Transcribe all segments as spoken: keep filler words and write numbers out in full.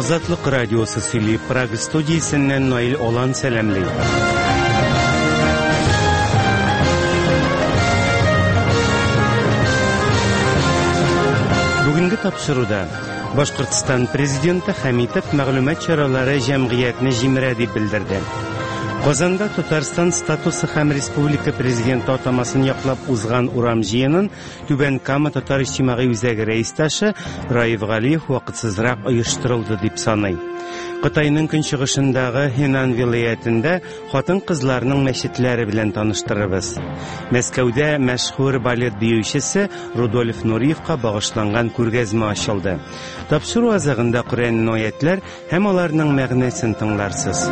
Azatlık Radyosu Sili Prag Stüdyosu'ndan Nail olan selamlı. Bugünkü tapşırıda Başkırtıstan Prezidenti Hamitov мәгълүмат чаралары җәмгыятьне җимерә дип bildirdi. Казанда Татарстан статусы һәм республика президенты атамасын яклап узган урам җыенын Түбән Кама татар иҗтимагый үзәге рәистәше Раиф Галиев вакытсызрак оештырылды дип саный. Кытайның көнчыгышындагы Хенан вилаятендә хатын-кызларның мәчетләре белән таныштырабыз. Мәскәүдә мәшһүр балет биючесе Рудольф Нуриевка багышланган күргәзмә ачылды. Тапшыру азагында Коръән аятлар һәм аларның мәгънәсен тыңларсыз.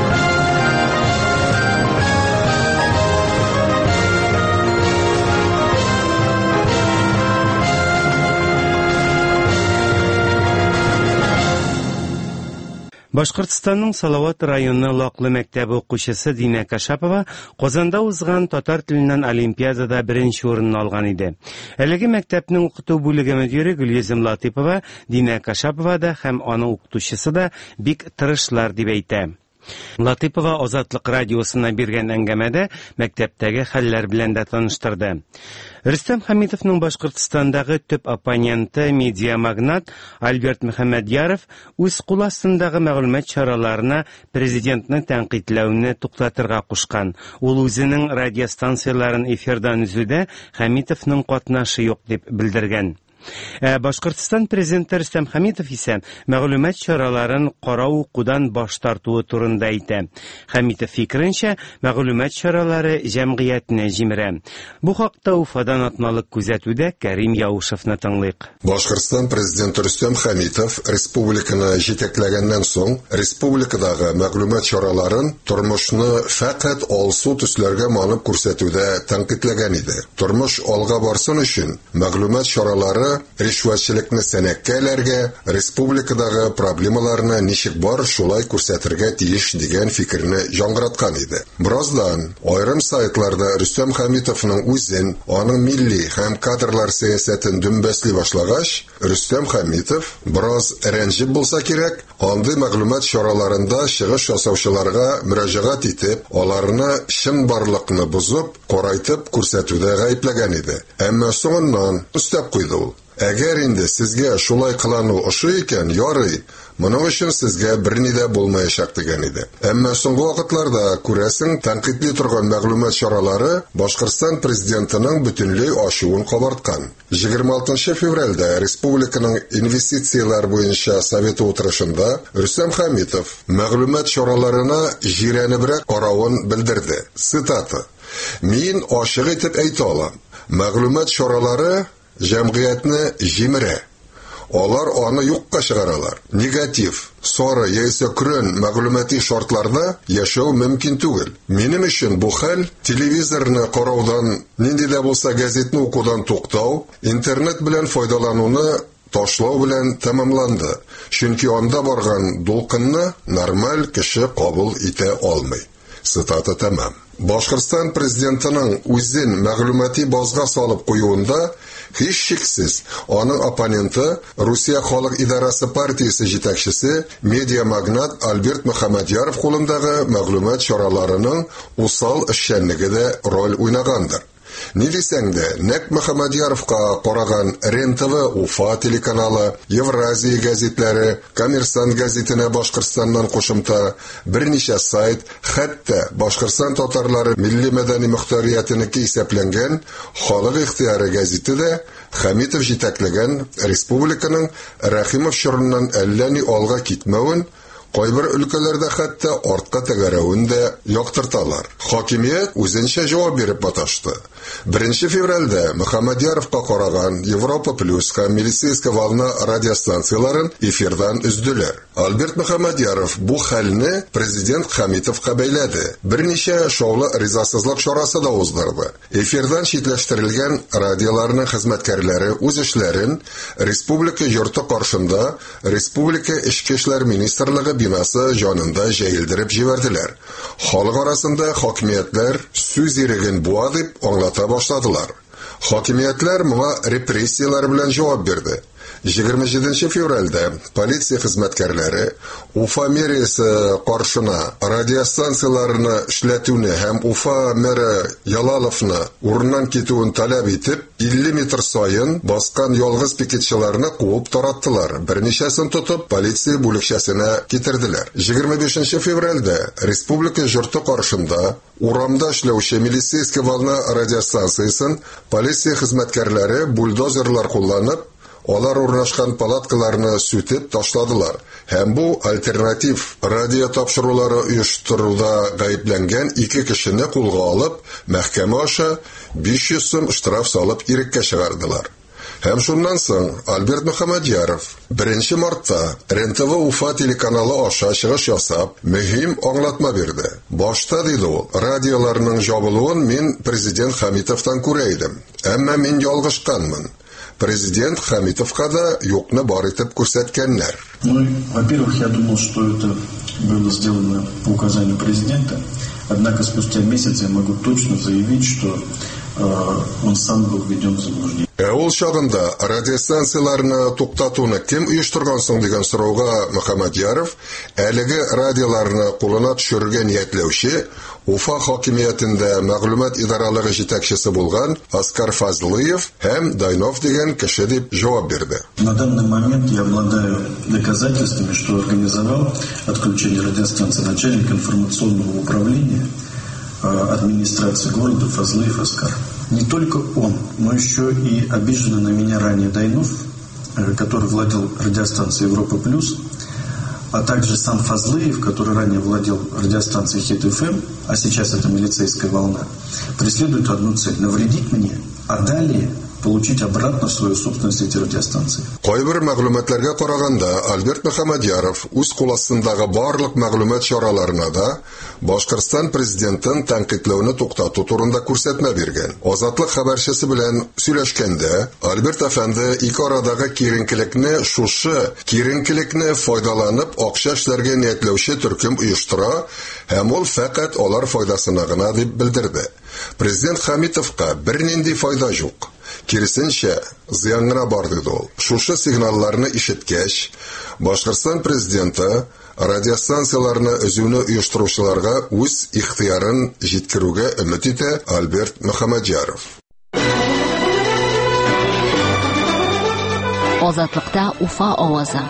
Башкортстанның Салават районы Лаклы мәктәбе укучысы Динә Кашапова Казанда узган татар теленнән олимпиадада беренче урынны алган иде. Әлеге мәктәпнең укыту бүлеге мөдире Гөлйөзем Латипова Динә Кашапова да һәм аның укытучысы да бик тырышлар дип әйтә. Латипова Азатлык радиосына биргән әңгәмәдә мәктәптәге хәлләр белән дә таныштырды. Рөстәм Хәмитовның Башкортстандагы төп оппоненты медиамагнат Альберт Мөхәммәдьяров үз кул астындагы мәгълүмат чараларына президентны тәнкыйтьләүне туктатырга кушкан. Ул үзенең радиостанцияларын эфирдан үзүдә Хәмитовның катнашы юк дип белдергән. Башкортстан президенты Рөстәм Хәмитов исә мәгълүмат чараларын карау укудан баш тартуы турында әйтә. Хәмитов фикеренчә, мәгълүмат чаралары җәмгыятьне җимерә. Бу хакта Уфадан атналык күзәтүдә Кәрим Яушевны тыңлыйк. Башкортстан президенты Рөстәм Хәмитов республиканы җитәкләгәннән соң республикадагы мәгълүмат чараларын тормышны фақат алсу төсләргә манып күрсәтүдә тәнкыйтьләгән иде. Тормыш алга барсын өчен мәгълүмат чаралары ришвәтчелекне сәнәккәләргә, республикадагы проблемаларны ничек бар шулай күрсәтергә тиеш дигән фикерне яңгыраткан иде. Бираздан айрым сайтларда Рөстәм Хәмитовның үзен, аның милли һәм кадрлар сәясәтен дөмбәсли башлагач, Рөстәм Хәмитов бераз рәнҗеп булса кирәк, андый мәгълүмат чараларында чыгыш ясаучыларга мөрәҗәгать итеп, аларны чын барлыкны бузып, карайтып күрсәтүдә гаепләгән иде. Әмма соңыннан өстәп куйды ул: Әгәр инде сезгә шулай кылану ошый икән, ярый, моның өчен сезгә берни дә булмаячак дигән иде. Әмма соңгы вакытларда күрәсең тәнкыйтьли торган мәгълүмат чаралары Башкортстан президентының бөтенләй ачуын кабарткан. егерме алтынчы февральдә республиканың инвестициялар буенча советы утырышында Рөстәм Хәмитов мәгълүмат чараларына җирәнебрәк каравын белдерде. Цитата: "Мин ачык итеп әйтә алам, мәгълүмат чаралары җәмгыятьне җимерә. Алар аны юкка чыгаралар. Негатив, сары яисә крөн мәгълүмати шартларда яшәү мөмкин түгел. Минем өчен бу хәл телевизорны караудан, нинди дә булса газетны укудан туктау, интернет белән файдалануны ташлау белән тәмамланды. Чөнки анда барган дулкынны нормаль кеше кабул итә алмый." Цитата тәмам. Башкортстан президентының үзен мәгълүмати базга салып куюында һич шиксез аның оппоненты Русия халык идарасы партиясе җитәкчесе медиамагнат Альберт Мөхәммәдьяров кулындагы мәгълүмат чараларының усал эшчәнлеге дә роль уйнагандыр. Ни дисәң дә, нәкъ Мөхәммәдьяровка караган РЕН-ТВ Уфа телеканалы, Евразия газетләре, Коммерсант газетенә Башкортстаннан кушымта берничә сайт, хәтта Башкортстан татарлары милли мәдәни мөхтәриятенеке исәпләнгән Халык ихтыяры газеты дә Хәмитов җитәкләгән республиканың Рәхимов чорыннан әллә ни алга китмәвен, кайбер өлкәләрдә хәтта артка тәгәрәвен дә яктырталар. Хакимият үзенчә җавап биреп маташты. беренче февральдә Мөхәммәдьяровка караган Европа плюс һәм Милицейская волна радиостанцияларын эфирдан өздүләр. Альберт Мөхәммәдьяров бу хәлне президент Хәмитовка бәйләде. Берничә шоулы ризасызлык чарасы да уздырды. Эфирдан читләштерелгән радиоларның хезмәткәрләре үз эшләрен республика йорты каршында республика эчке эшләр министрлыгы бинасы җанында җәелдереп җибәрделәр. Халык арасында хакимиятләр сүз иреген буа дип аңлата башладылар. Хакимиятләр моңа репрессиялар белән җавап бирде. егерме җиденче февральдә полиция хезмәткәрләре Уфа мэриясе каршына радиостанцияларны эшләтүне һәм Уфа мэры Ялаловны урыннан китүен таләп итеп, илле метр сайын баскан ялгыз пикетчыларны куып тараттылар. Берничәсен тотып, полиция бүлекчәсенә китерделәр. егерме бишенче февральдә республика журты каршында урамда эшләүче милицейский волна радиостанциясын полиция хезмәткәрләре бульдозерлар кулланып, алар урнашкан палаткаларны сүтеп ташладылар. Һәм бу альтернатив радио тапшырулары оештыруда гаепләнгән ике кешене кулга алып, мәхкәмә аша биш йөз сум штраф салып иреккә чыгардылар. Һәм шуннан соң Альберт Мөхәммәдияров беренче мартта РЕН-ТВ Уфа телеканалы аша чыгыш ясап, мөһим аңлатма бирде. Башта диде ул, радиоларның жабылуын мин президент Хәмитовтан күрә идем, әмма мин ялгышканмын. Президент Хәмитовка да юкны бар итеп күрсәткәннәр. Ну, во-первых, я думал, что это было сделано по указанию президента, однако спустя месяц я могу точно заявить, что э, он сам был введен в заблуждение. Ә ул чагында радиостанцияларны туктатуны кем оештырган соң дигән сорауга Мөхәммәдияров әлеге радиоларны кулына төшерергә ниятләүче Уфа хакимиятендә мәгълүмат идаралыгы җитәкчесе булган Оскар Фазлыев һәм Дайнов дигән кеше дип җавап бирде. На данный момент я обладаю доказательствами, что организовал отключение радиостанции начальник информационного управления администрации города Фазлыев Оскар. Не только он, но еще и обиженный на меня ранее Дайнов, который владел радиостанцией Европа Плюс, а также сам Фазлыев, который ранее владел радиостанцией Хит эф эм, а сейчас это милицейская волна, преследует одну цель – навредить мне, а далее получить обратно свою собственность эти радиостанции. Кайбер мәгълүматларга караганда, Альберт Мөхәммәдияров үз кул астындагы барлык мәгълүмат чараларына да Башкортстан президентын тәнкыйтьләүне туктату турында күрсәтмә биргән. Азатлык хәбәрчесе белән сөйләшкәндә, Альберт әфәнде ике арадагы киеренкелекне, шушы киеренкелекне файдаланып акча эшләргә ниятләүче төркем оештыра, һәм ул фақат алар файдасына гына дип белдерде. Президент Хәмитовка бернинди файда юк. Киресенчә, зыянга бар диде ул. Шушы сигналларны ишеткәч, Башкортстан президенты радиостанцияларны өзүне оештыручыларга үз ихтыярын җиткерүгә өмет итә Альберт Мөхәммәдияров. Азатлыкта Уфа авазы.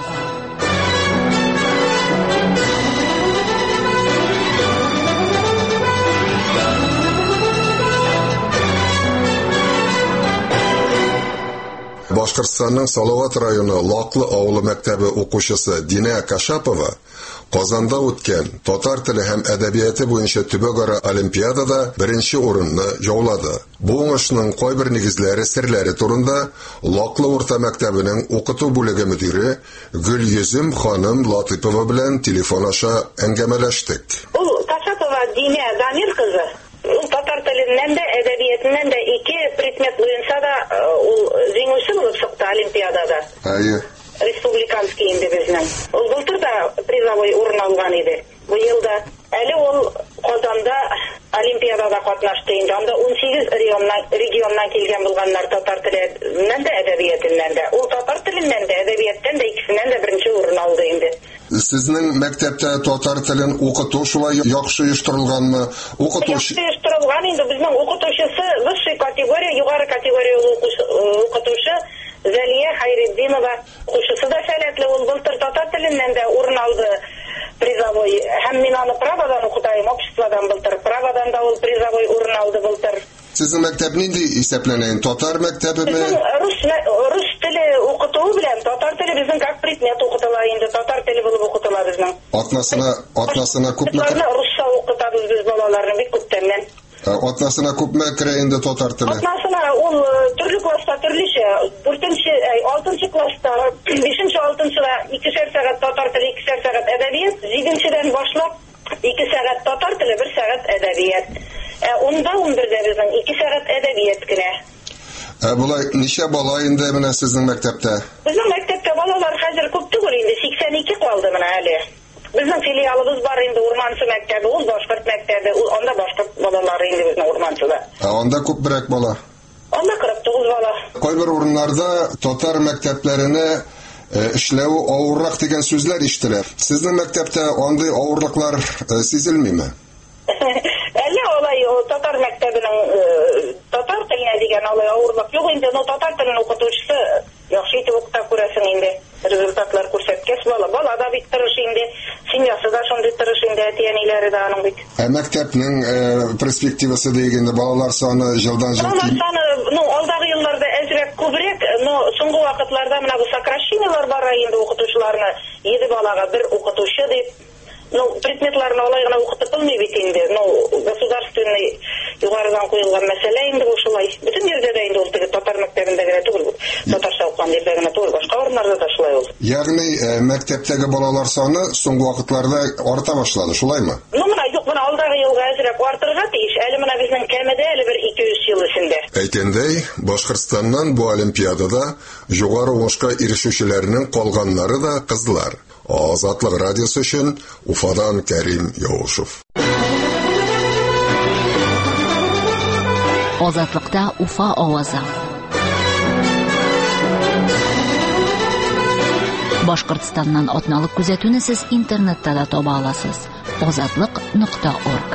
Башкортстанның Салават районы Лаклы авылы мәктәбе укучысы Динә Кашапова Казанда үткән татар теле һәм әдәбияты буенча төбәкара олимпиадада беренче урынны яулады. Бу уңышның кайбер нигезләре, серләре турында Лаклы урта мәктәбенең укыту бүлеге мөдире Гөлйөзем ханым Латыпова белән телефон аша әңгәмәләштек. Ул Кашапова Динә Дамир кызы. Ул татар теленнән дә, әдәбиятыннан да ике предмет буенча да ул җиңүче булып чыкты олимпиадада. Әйе. Республиканский инде безнең. Ул былтыр да призовой урын алган иде. Бу елда әле ул Казанда олимпиадада катнашты инде. Анда ун сигез регионнан регионнан килгән булганнар татар теленнән дә, әдәбиятыннан да. Ул татар теленнән дә, әдәбияттан да икесеннән дә беренче урын алды инде. Сезнең мәктәптә татар телен укыту шулай яхшы оештырылганмы? Укытучы оештырылган инде. Безнең укытучысы высший категория, югары категориялы укытучы Зәлия Хайретдинова. Укучысы да сәләтле, ул былтыр татар теленнән дә урын алды призовой. Һәм мин аны праводан укытайм, обществодан былтыр. Праводан да ул призовой урын алды былтыр. Сезнең мәктәп нинди исәпләнә? Татар мәктәбеме? Рус рус теле укытуы белән татар теле безнең как предмет укытыла инде. Татар теле булып укытыла безнең. Атнасына атнасына күпме? Русча укытабыз без балаларны бик күптәннән. Атнасына күпме керә инде татар теле? Атнасына ул төрле класста төрлечә. дүртенче, алтынчы класста, бишенче, алтынчыда икешәр сәгать татар теле, икешәр сәгать әдәбият, җиденчедән башлап ике сәгать татар теле, бер сәгать әдәбият. Ә унда унбердә безнең ике сәгать әдәбият кенә. Ә булай ничә бала инде менә сезнең мәктәптә? Безнең мәктәптә балалар хәзер күп түгел инде, сиксән ике калды менә әле. Безнең филиалыбыз бар инде Урманчы мәктәбе, ул башкорт мәктәбе, ул анда башкорт балалары инде безнең Урманчыда. Ә анда күпрәк бала? Анда кырык тугыз бала. Кайбер урыннарда татар мәктәпләренә эшләү авыррак дигән сүзләр ишетелә. Сезнең мәктәптә андый авырлыклар сизелмиме? Әле алай татар мәктәбенең татар теленә дигән алай авырлык юк инде, но татар телен укытучысы яхшы итеп укыта күрәсең инде. Результатлар күрсәткәч, бала бала да бик тырыш инде, семьясы да шундый тырыш инде, әти-әниләре дә аның бит. Ә мәктәпнең перспективасы дигәндә балалар саны җылдан җил. Балалар саны, ну, алдагы елларда әзрәк күбрәк, но соңгы вакытларда менә бу сокращениялар бара инде, укытучыларны җиде балага бер укытучы дип. Ну, предметларны алай гына укытып булмый бит инде. Ну, государственный югарыдан куелган мәсьәлә инде бу шулай. Бүтән җирдә дә инде ул теге татар мәктәбендә генә түгел. Татарча укыган җирдә генә түгел, башка урыннарда да шулай ул. Ягъни мәктәптәге балалар саны соңгы вакытларда арта башлады, шулаймы? Ну, менә юк, менә алдагы елга әзрәк артырга тиеш. Әле менә безнең кәмедә әле бер ике йөз ел эчендә. Әйткәндәй, Башкортстаннан бу олимпиадада югары уңышка ирешүчеләрнең калганнары да кызлар. Азатлык радиосы өчен Уфадан Кәрим Яушев. Азатлыкта Уфа авазы. Башкортстаннан атналык күзәтүне сез интернетта да таба аласыз. азатлык нокта орг.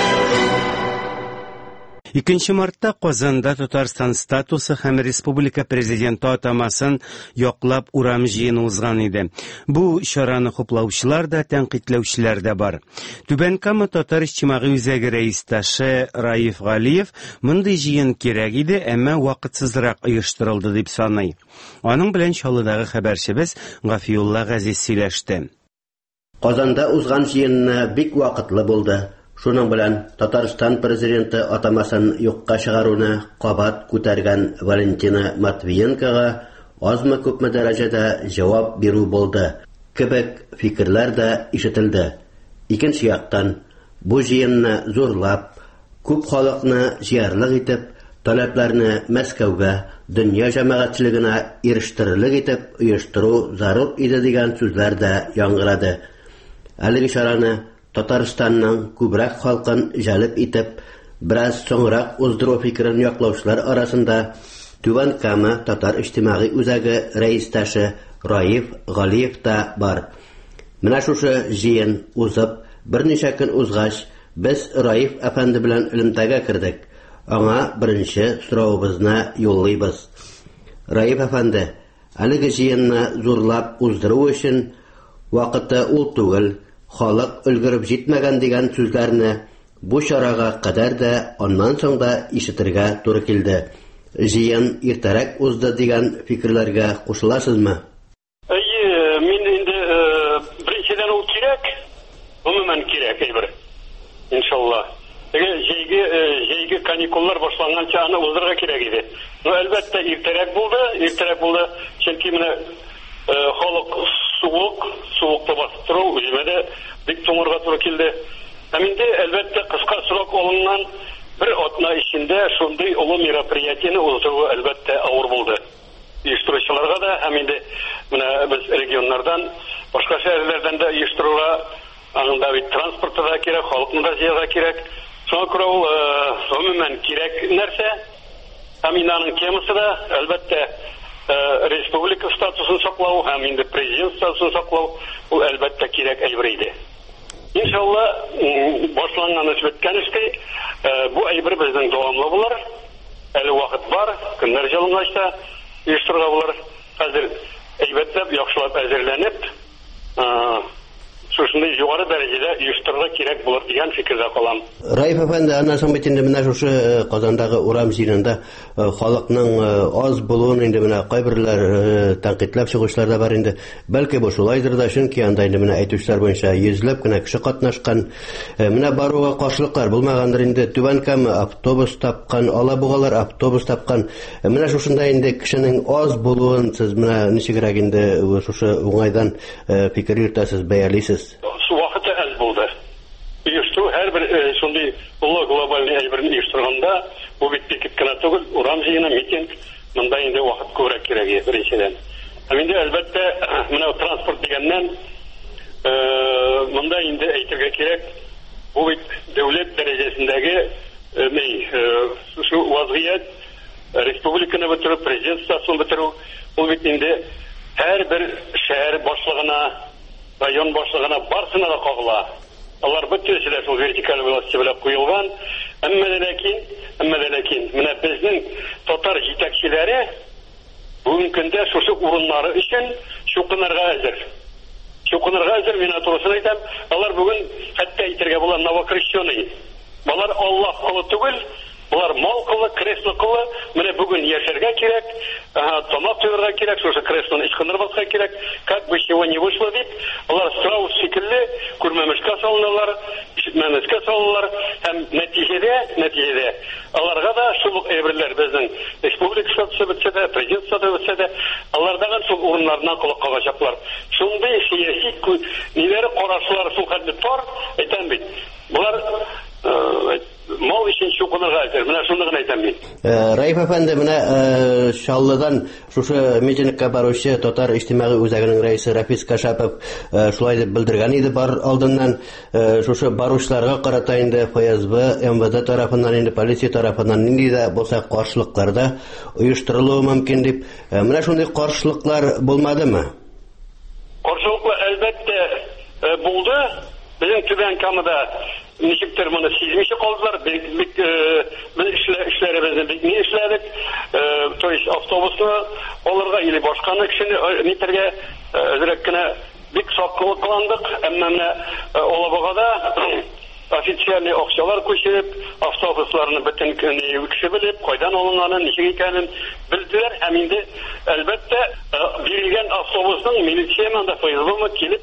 икенче мартта Казанда Татарстан статусы һәм республика президенты атамасын яклап урам җыены узган иде. Бу чараны хуплаучылар да, тәнкыйтьләүчеләр дә бар. Түбән Кама татар иҗтимагый үзәге рәистәше Раиф Галиев мондый җыен кирәк иде, әмма вакытсызрак оештырылды дип саный. Аның белән Чаллыдагы хәбәрчебез Гафиулла Газиз сөйләште. Казанда узган җыенны бик вакытлы булды. Шуның белән Татарстан президенты атамасын юкка чыгаруны кабат күтәргән Валентина Матвиенкога азмы күпме дәрәҗәдә җавап бирү булды. Кебек фикерләр дә ишетелде. Икенче яктан, бу җыенны зурлап, күп халыкны җыярлык итеп, таләпләрне Мәскәүгә, дөнья җәмәгатьчелегенә ирештерерлек итеп оештыру зарур иде дигән сүзләр дә яңгырады. Әлеге чараны Татарстанның күбрәк халкын җәлеп итеп, бераз соңрак уздыру фикерен яклаучылар арасында Түбән Кама татар иҗтимагый үзәге рәистәше Раиф Галиев та бар. Менә шушы җыен узып, берничә көн узгач, без Раиф әфәнде белән элемтәгә кердек. Аңа беренче сораубызны юллыйбыз. Раиф әфәнде, әлеге җыенны зурлап уздыру өчен вакыты ул түгел, халык өлгереп җитмәгән дигән сүзләрне бу чарага кадәр дә, аннан соң да ишетергә туры килде. Җыен иртәрәк узды дигән фикерләргә кушыласызмы? Әйе, мин инде беренчедән ул кирәк, гомумән кирәк әйбер. Иншалла. Теге җәйге җәйге каникуллар башланганча аны уздырырга кирәк иде. Ну, әлбәттә, иртәрәк булды, иртәрәк булды, чөнки менә халык суык, суыкта басып тору үземә бик туңырга туры килде. Һәм инде әлбәттә кыска срок алынган бер атна эчендә шундый олы мероприятияне уздыру әлбәттә авыр булды. Оештыручыларга да, һәм инде менә без регионнардан, башка шәһәрләрдән дә оештыруга, анда бит транспорты да кирәк, халыкны да җыярга кирәк. Шуңа күрә ул гомумән кирәк нәрсә. Һәм аның темасы да әлбәттә республика статусын саклау һәм инде президент статусын саклау ул әлбәттә кирәк әйбер иде. Иншалла, башланган эш беткән эшкә бу әйбер безнең дәвамлы булыр. Әле вакыт бар, көннәр җылынгач оештырырга булыр. Хәзер әйбәтләп, яхшылап әзерләнеп, шушындай югары дәрәҗәдә оештырырга кирәк булыр дигән фикердә калам. Раиф әфәнде, аннан соң бит инде менә шушы Казандагы урам җыенында халыкның аз булуын инде менә кайберләр тәнкыйтьләп чыгышлар да бар инде. Бәлки бу шулайдыр да, чөнки анда инде менә әйтүчләр буенча йөзләп кенә кеше катнашкан. Менә баруга каршылыклар булмагандыр инде. Түбән Кама автобус тапкан, Алабугалар автобус тапкан. Менә шушында инде кешенең аз булуын сез менә ничегрәк инде шушы уңайдан фикер йөртәсез, бәялисез? Вакыты әз булды. Оештыру һәрбер шундый улы глобаль әйберне оештырганда, бу бит бик кенә түгел, урам җыены, митинг, монда инде вакыт күбрәк кирәк беренчедән. Һәм инде әлбәттә менә транспорт дигәннән монда инде әйтергә кирәк, бу бит дәүләт дәрәҗәсендәге шу вазгыять республиканы бетерү, президент статусын бетерү, ул бит инде һәрбер шәһәр башлыгына, район башлыгына барсына да кагыла. Алар бөтенесе дә шул вертикаль власти белән куелган. Әмма дә ләкин, әмма дә ләкин, менә безнең татар җитәкчеләре бүгенге көндә шушы урыннары өчен чукынырга әзер. Чукынырга әзер, мин турысын әйтәм, алар бүген хәтта әйтергә була новокрещеный. Алар Аллаһ кулы түгел, булар мал кулы, кресло кулы. Менә бүген яшәргә кирәк, тамак туйырга кирәк, шушы креслоны ычкындырбаска кирәк. Как бы чего не вышло дип, алар страус шикелле күрмәмешкә салыналар, ишетмәмешкә салыналар. Һәм нәтиҗәдә, нәтиҗәдә аларга да шул әйберләр безнең республика статусы бетсә дә, президент статусы бетсә дә, алардагы шул урыннарына кулак кагачаклар. Шундый сәяси ниләре карашлар шул хәтле тар, әйтәм бит. Булар мал өчен чукынырга әзер. Менә шуны гына әйтәм мин. Раиф әфәнде, менә Шаллыдан шушы митингка баручы татар иҗтимагый үзәгенең рәисе Рафис Кашапов шулай дип белдергән иде бар алдыннан. Шушы баручыларга карата инде эф эс бэ, эм вэ дэ тарафыннан, инде полиция тарафыннан нинди дә булса каршылыклар да оештырылуы мөмкин дип. Менә шундый каршылыклар булмадымы? Каршылыклар әлбәттә булды. Безнең Түбән Камада ничектер моны сизмичә калдылар. Бик эшләребезне бик ни эшләдек. То есть автобусны алырга или башканы кешене нитәргә әзрәк кенә бик саклык кыландык. Әмма менә Алабугада официальный акчалар күчереп, автобусларны бөтен кеше белеп, кайдан алынганын, ничек икәнен белделәр. Һәм инде әлбәттә бирелгән автобусның милициянең да файдаланып килеп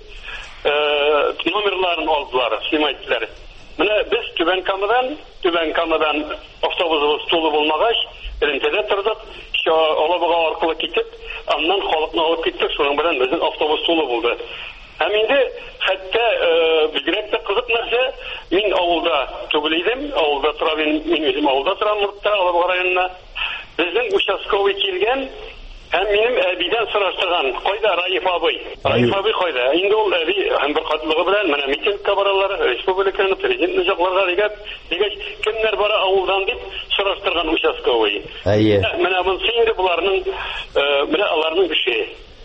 номерларын алдылар, снимательләр. Менә без Түбән Камадан, Түбән Камадан автобусыбыз тулы булмагач, элемтәдә тордык. Алабуга аркылы китеп, аннан халыкны алып киттек. Шуның белән безнең автобус тулы булды. Һәм инде хәтта бигрәк тә кызык нәрсә, мин авылда түгел идем, авылда тора, мин үзем авылда торам, Муртта, Алабуга районында. Безнең участковый килгән. Һәм минем әбидән сораштырган, кайда Раиф абый? Раиф абый кайда? Инде ул әби һәм бер катлыгы белән менә митингка баралар, республиканың президентны җакларга дигән, дигәч, кемнәр бара авылдан дип сораштырган участковый. Әйе. Менә монсы инде буларның, менә аларның эше.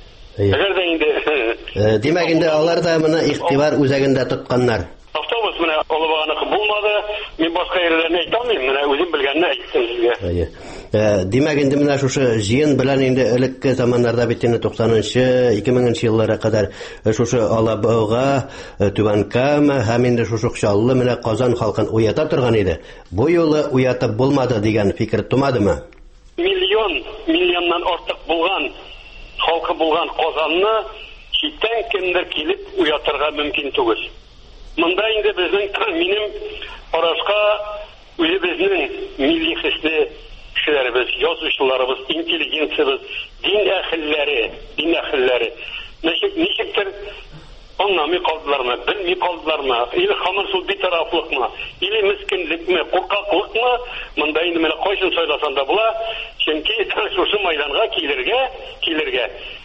Әгәр дә инде димәк инде алар да моны игътибар үзәгендә тотканнар. Автобус менә Алабуганыкы булмады. Мин башка ерләрне әйтә алмыйм. Менә үзем белгәнне әйттем сезгә. Әйе. Димәк инде менә шушы җыен белән инде элекке заманнарда бит инде туксанынчы, ике меңенче елларга кадәр шушы Алабуга, Түбән Кама һәм инде шушы Шаллы менә Казан халкын уята торган иде. Бу юлы уятып булмады дигән фикер тумадымы? Миллион, миллионнан артык булган халкы булган Казанны читтән кемдер килеп уятырга мөмкин түгел. Монда инде безнең минем арашка үзебезнең милли хисле кешеләребез, язучыларыбыз, интеллигенциябыз, дин әһелләре, дин әһелләре ничек ничектер аңламый калдылармы, белми калдылармы, или хамырсыз битарафлыкмы, или мискинлекме, куркаклыкмы, монда инде менә кайсын сайласан да була, чөнки шушы майданга килергә, килергә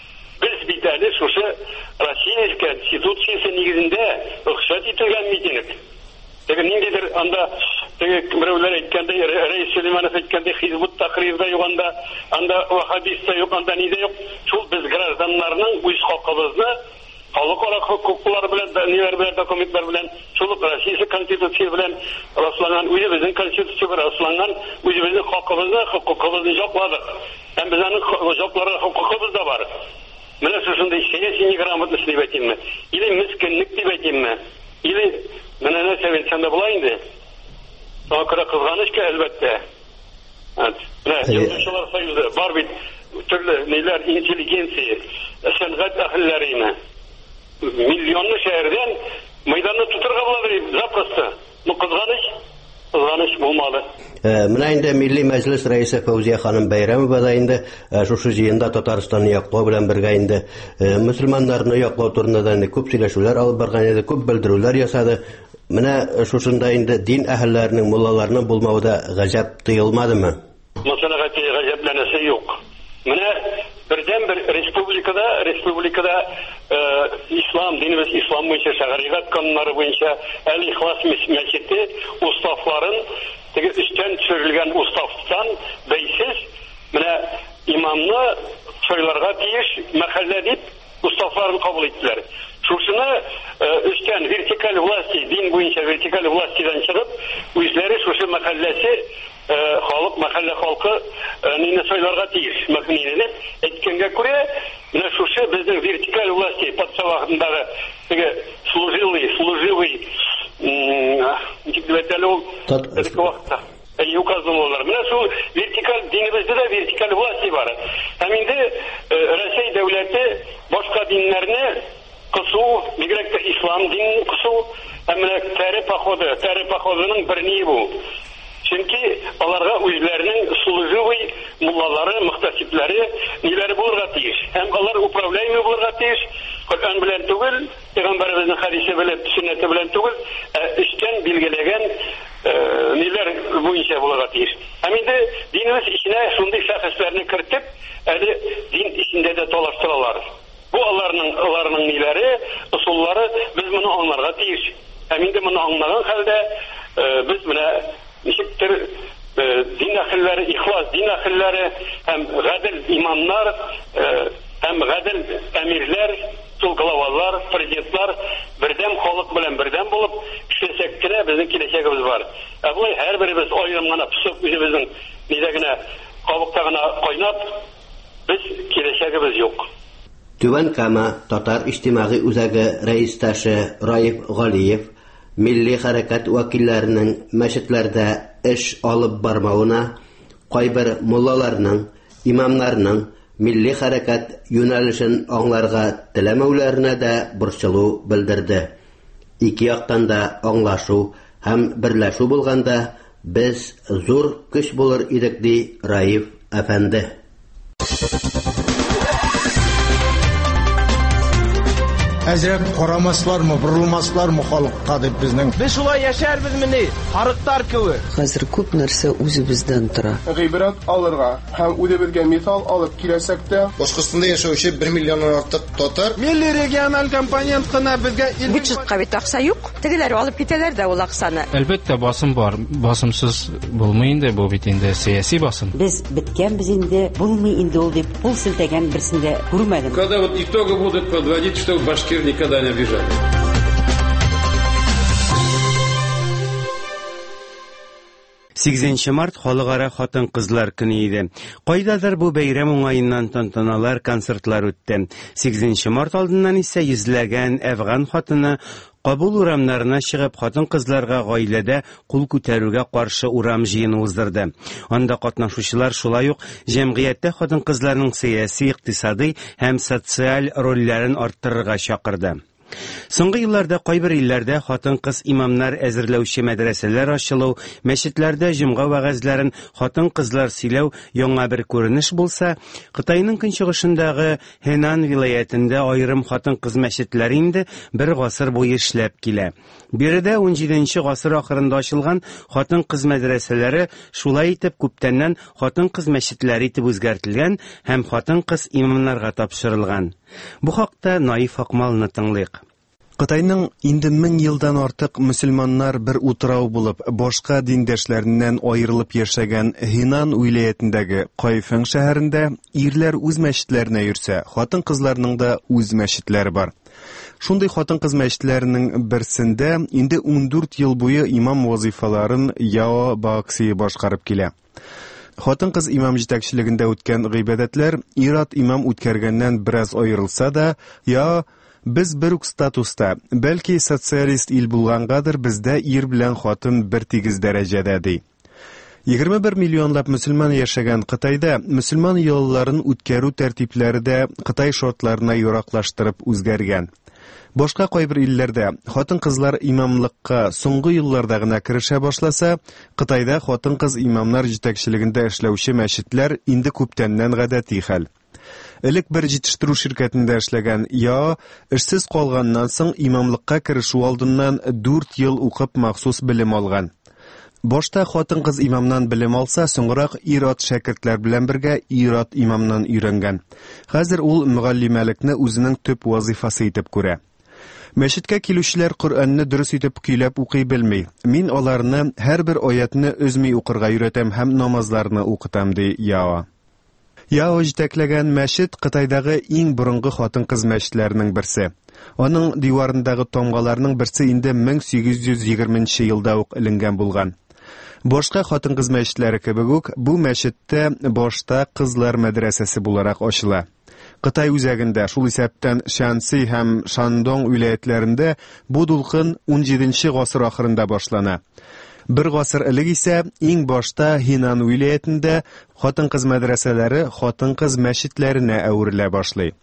без бит әле шушы Россия Конституциясе нигезендә рөхсәт ителгән митинг. Теге ниндидер анда теге берәүләр әйткәндә, Рәис Сөләйманов әйткәндә, Хизбут Тахрирда юганда, анда вахабистта юк, анда ниндә юк. Шул без гражданнарның үз хакыбызны халыкара хукуклар белән, ниләр белән, документлар белән, шул Россия Конституциясе белән расланган, үзебезнең Конституция белән расланган, үзебезнең хакыбызны, хукукыбызны жакладык. Һәм безнең жакларга хукукыбыз да бар. Менә шушындай сәяси неграмотность дип әйтимме, или мискинлек дип әйтимме, или менә нәрсә әйтсәм дә була инде. Шуңа күрә кызганычка әлбәттә. Менә язучылар союзы бар бит, төрле ниләр, интеллигенция, сәнгать әһелләреме. Миллионлы шәһәрдән мәйданны тутырга була дип запросто. Ну кызганыч, кызганыч булмады. Менә инде Милли Мәҗлес рәисе Фәүзия ханым Бәйрәмова да инде шушы җыенда Татарстанны яклау белән бергә инде мөселманнарны яклау турында инде күп сөйләшүләр алып барган иде, күп белдерүләр ясады. Менә шушында инде дин әһелләренең, муллаларның булмавы да гаҗәп тыелмадымы? Мәсәлән, гаҗәпләнәсе юк. Менә бердән бер республикада, республикада ислам динебез, ислам буенча шәригать кануннары буенча Әл-Ихлас мәчете уставларын, теге өстән төшерелгән уставтан бәйсез сойларга тиеш мәхәллә дип уставларын кабул иттеләр. Шушыны өстән вертикаль власти, дин буенча вертикаль властидан чыгып, үзләре шушы мәхәлләсе халык, мәхәллә халкы нине сойларга тиеш. Мәхәлләне әйткәнгә күрә, менә шушы безнең вертикаль власти подсовагындагы теге служилый, служивый вакытта указывалар. Менә шул вертикаль динебездә дә вертикаль власти бар. Һәм инде Россия дәүләте башка диннәрне кысу, бигрәк тә ислам динен кысу, һәм менә тәре походы, тәре походының бер ни бу. Чөнки аларга үзләренең служивый муллалары, мөхтәсибләре ниләре булырга тиеш. Һәм алар управляемый булырга тиеш. Коръан белән түгел, Пәйгамбәребезнең хәдисе белән, сөннәте белән түгел, эштән билгеләгән ниләр буенча булырга тиеш. Һәм инде динебез иченә шундый шәхесләрне кертеп, әле дин ичендә дә талаштыралар. Бу аларның аларның ниләре, ысуллары, без моны аңларга тиеш. Һәм инде моны аңлаган хәлдә без менә ничектер дин әһелләре, ихлас дин әһелләре һәм гадел имамнар һәм гадел әмирләр, главалар, президентлар бердәм халык белән бердәм булып эшләсәк кенә безнең киләчәгебез бар. Ә булай һәрберебез аерым гына пысып үзебезнең нидә генә кабыкта гына кайнап, без киләчәгебез юк. Түбән Кама татар иҗтимагый үзәге рәистәше Раиф Галиев милли хәрәкәт вәкилләренең мәчетләрдә эш алып бармауына, кайбер муллаларның, имамнарның милли хәрәкәт юнәлешен аңларга теләмәүләренә дә борчылу белдерде. Ике яктан да аңлашу һәм берләшү булганда без зур көч булыр идек, ди Раиф әфәнде. Әзрәк карамаслармы, борылмаслармы халыкка дип безнең. Без шулай яшәрбез мени, харыктар кебек. Хәзер күп нәрсә үзебездән тора. Гыйбрат алырга һәм үзебезгә мисал алып киләсәк тә, Башкортстанда яшәүче бер миллионнан артык татар милли региональ компонент кына безгә бюджетка бит акча юк. Тегеләр алып китәләр дә ул акчаны. Әлбәттә басым бар. Басымсыз булмый инде бу бит инде сиясәт басым. Без биткән без инде булмый инде ул дип кул селтәгән берсендә күрмәдем. Когда вот итоги будут подводить, что башкир никогда не обижали. сигезенче март халыкара хатын-кызлар көне иде. Кайдадыр бу бәйрәм уңаеннан тантаналар, концертлар үтте. сигезенче март алдыннан исә йөзләгән әфган хатыны кабул урамнарына чыгып, хатын-кызларга гаиләдә кул күтәрүгә каршы урам җыены уздырды. Анда катнашучылар шулай ук җәмгыятьтә хатын-кызларның сиясәт, икътисади һәм социаль рольләрен арттырырга чакырды. Соңгы елларда кайбер илләрдә хатын-кыз имамнар әзерләүче мәдрәсәләр ачылу, мәчетләрдә җомга вәгазьләрен хатын-кызлар сөйләү яңа бер күренеш булса, Кытайның көнчыгышындагы Хэнан вилаятендә аерым хатын-кыз мәчетләре инде бер гасыр буе эшләп килә. Биредә унҗиденче гасыр ахырында ачылган хатын-кыз мәдрәсәләре шулай итеп күптәннән хатын-кыз мәчетләре итеп үзгәртелгән һәм хатын-кыз имамнарга тапшырылган. Бу хакта Наиф Акмалны тыңлыйк. Кытайның инде мең елдан артык мөселманнар бер утрау булып, башка диндәшләреннән аерылып яшәгән Хэнан уилаятендәге Кайфeng шәһәрендә ирләр үз мәчетләренә йөрсә, хатын-кызларның да үз мәчетләре бар. Шундый хатын-кыз мәчетләренең берсендә инде ундүрт ел буе имам вазифаларын Яо Бакси башкарып килә. Хатын-кыз имам җитәкчелегендә үткән гыйбадәтләр ир-ат имам үткәргәннән бераз аерылса да, я без бер үк статуста, бәлки социалист ил булгангадыр, бездә ир белән хатын бер тигез дәрәҗәдә ди. егерме бер миллионлап мөселман яшәгән Кытайда мөселман елларын үткәрү тәртипләре дә Кытай шартларына яраклаштырып үзгәргән. Башка кайбер илләрдә хатын-кызлар имамлыкка соңгы елларда гына керешә башласа, Кытайда хатын-кыз имамнар җитәкчелегендә эшләүче мәчетләр инде күптәннән гадәти хәл. Элек бер җитештерү ширкәтендә эшләгән я эшсез калганнан соң имамлыкка керешү алдыннан дүрт ел укып махсус белем алган. Башта хатын-кыз имамнан белем алса, соңрак ир-ат шәкертләр белән бергә ир-ат имамнан өйрәнгән. Хәзер ул мөгаллимәлекне үзенең төп вазифасы итеп күрә. Мәчеткә килүчеләр Коръәнне дөрес итеп көйләп укый белми. Мин аларны һәрбер аятны өзми укырга өйрәтәм һәм намазларны укытам, ди Ява. Яо җитәкләгән мәчет Кытайдагы иң борынгы хатын-кыз мәчетләренең берсе. Аның диварындагы тамгаларның берсе инде мең сигез йөз егерменче елда ук эленгән булган. Башка хатын-кыз мәчетләре кебек үк бу мәчеттә башта кызлар мәдрәсәсе буларак ачыла. Кытай үзәгендә, шул исәптән Шанси һәм Шандong вилаятләрендә бу дулкын унҗиденче гасыр ахырында башлана. Бер гасыр элек исә иң башта Хинан вилаятендә хатын-кыз мәдрәсәләре хатын-кыз мәчетләренә әверелә башлый.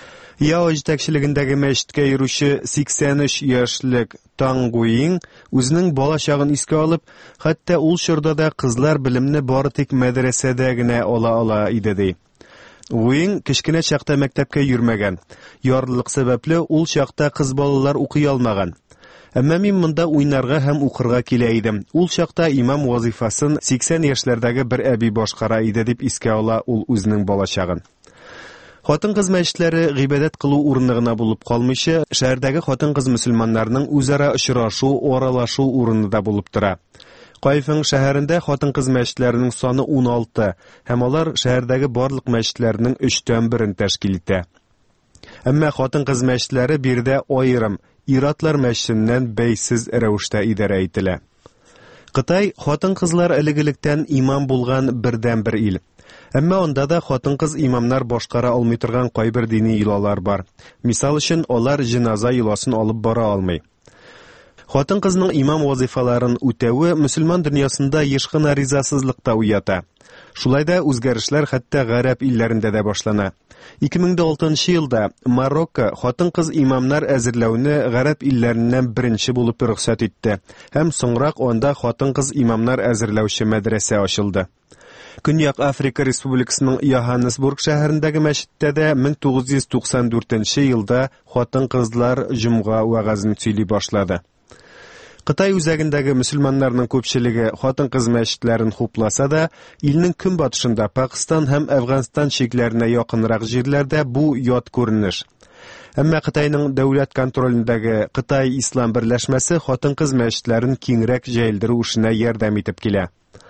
Яо җитәкчелегендәге мәчеткә йөрүче сиксән өч яшьлек Таң Гуйин үзенең балачагын искә алып, хәтта ул чорда да кызлар белемне бары тик мәдрәсәдә генә ала ала иде ди. Гуйин кечкенә чакта мәктәпкә йөрмәгән. Ярлылык сәбәпле ул чакта кыз балалар укый алмаган. Әмма мин монда уйнарга һәм укырга килә идем. Ул чакта имам вазифасын сиксән яшьләрдәге бер әби башкара иде дип искә ала ул үзенең балачагын. Хатын-кыз мәчетләре гыйбадәт кылу урыны гына булып калмыйча, шәһәрдәге хатын-кыз мөселманнарның үзара очрашу, аралашу урыны да булып тора. Кайфың шәһәрендә хатын-кыз мәчетләренең саны ун алты, һәм алар шәһәрдәге барлык мәчетләрнең өчтән берен тәшкил итә. Әмма хатын-кыз мәчетләре бирдә аерым иратлар мәчетеннән бәйсез рәвештә идарә ителә. Кытай хатын-кызлар элек-электән имам булган бердән бер ил. Әмма анда да хатын-кыз имамнар башкара алмый торган кайбер дини йолалар бар. Мисал өчен, алар җиназа йоласын алып бара алмый. Хатын-кызның имам вазифаларын үтәүе мөселман дөньясында еш кына ризасызлык та уята. Шулай да үзгәрешләр хәтта гарәп илләрендә дә башлана. ике мең алтынчы елда Марокко хатын-кыз имамнар әзерләүне гарәп илләреннән беренче булып рөхсәт итте, һәм соңрак анда хатын-кыз имамнар әзерләүче мәдрәсә ачылды. Көньяк Африка Республикасының Йоханнесбург шәһәрендәге мәчеттә дә мең тугыз йөз туксан дүртенче елда хатын-кызлар җомга вәгазен сөйли башлады. Кытай үзәгендәге мөселманнарның күпчелеге хатын-кыз мәчетләрен хупласа да, илнең көнбатышында Пакистан һәм Әфганстан чикләренә якынрак җирләрдә бу ят күренеш. Әмма Кытайның дәүләт контролендәге Кытай Ислам берләшмәсе хатын-кыз мәчетләрен киңрәк җәелдерү эшенә ярдәм итеп килә.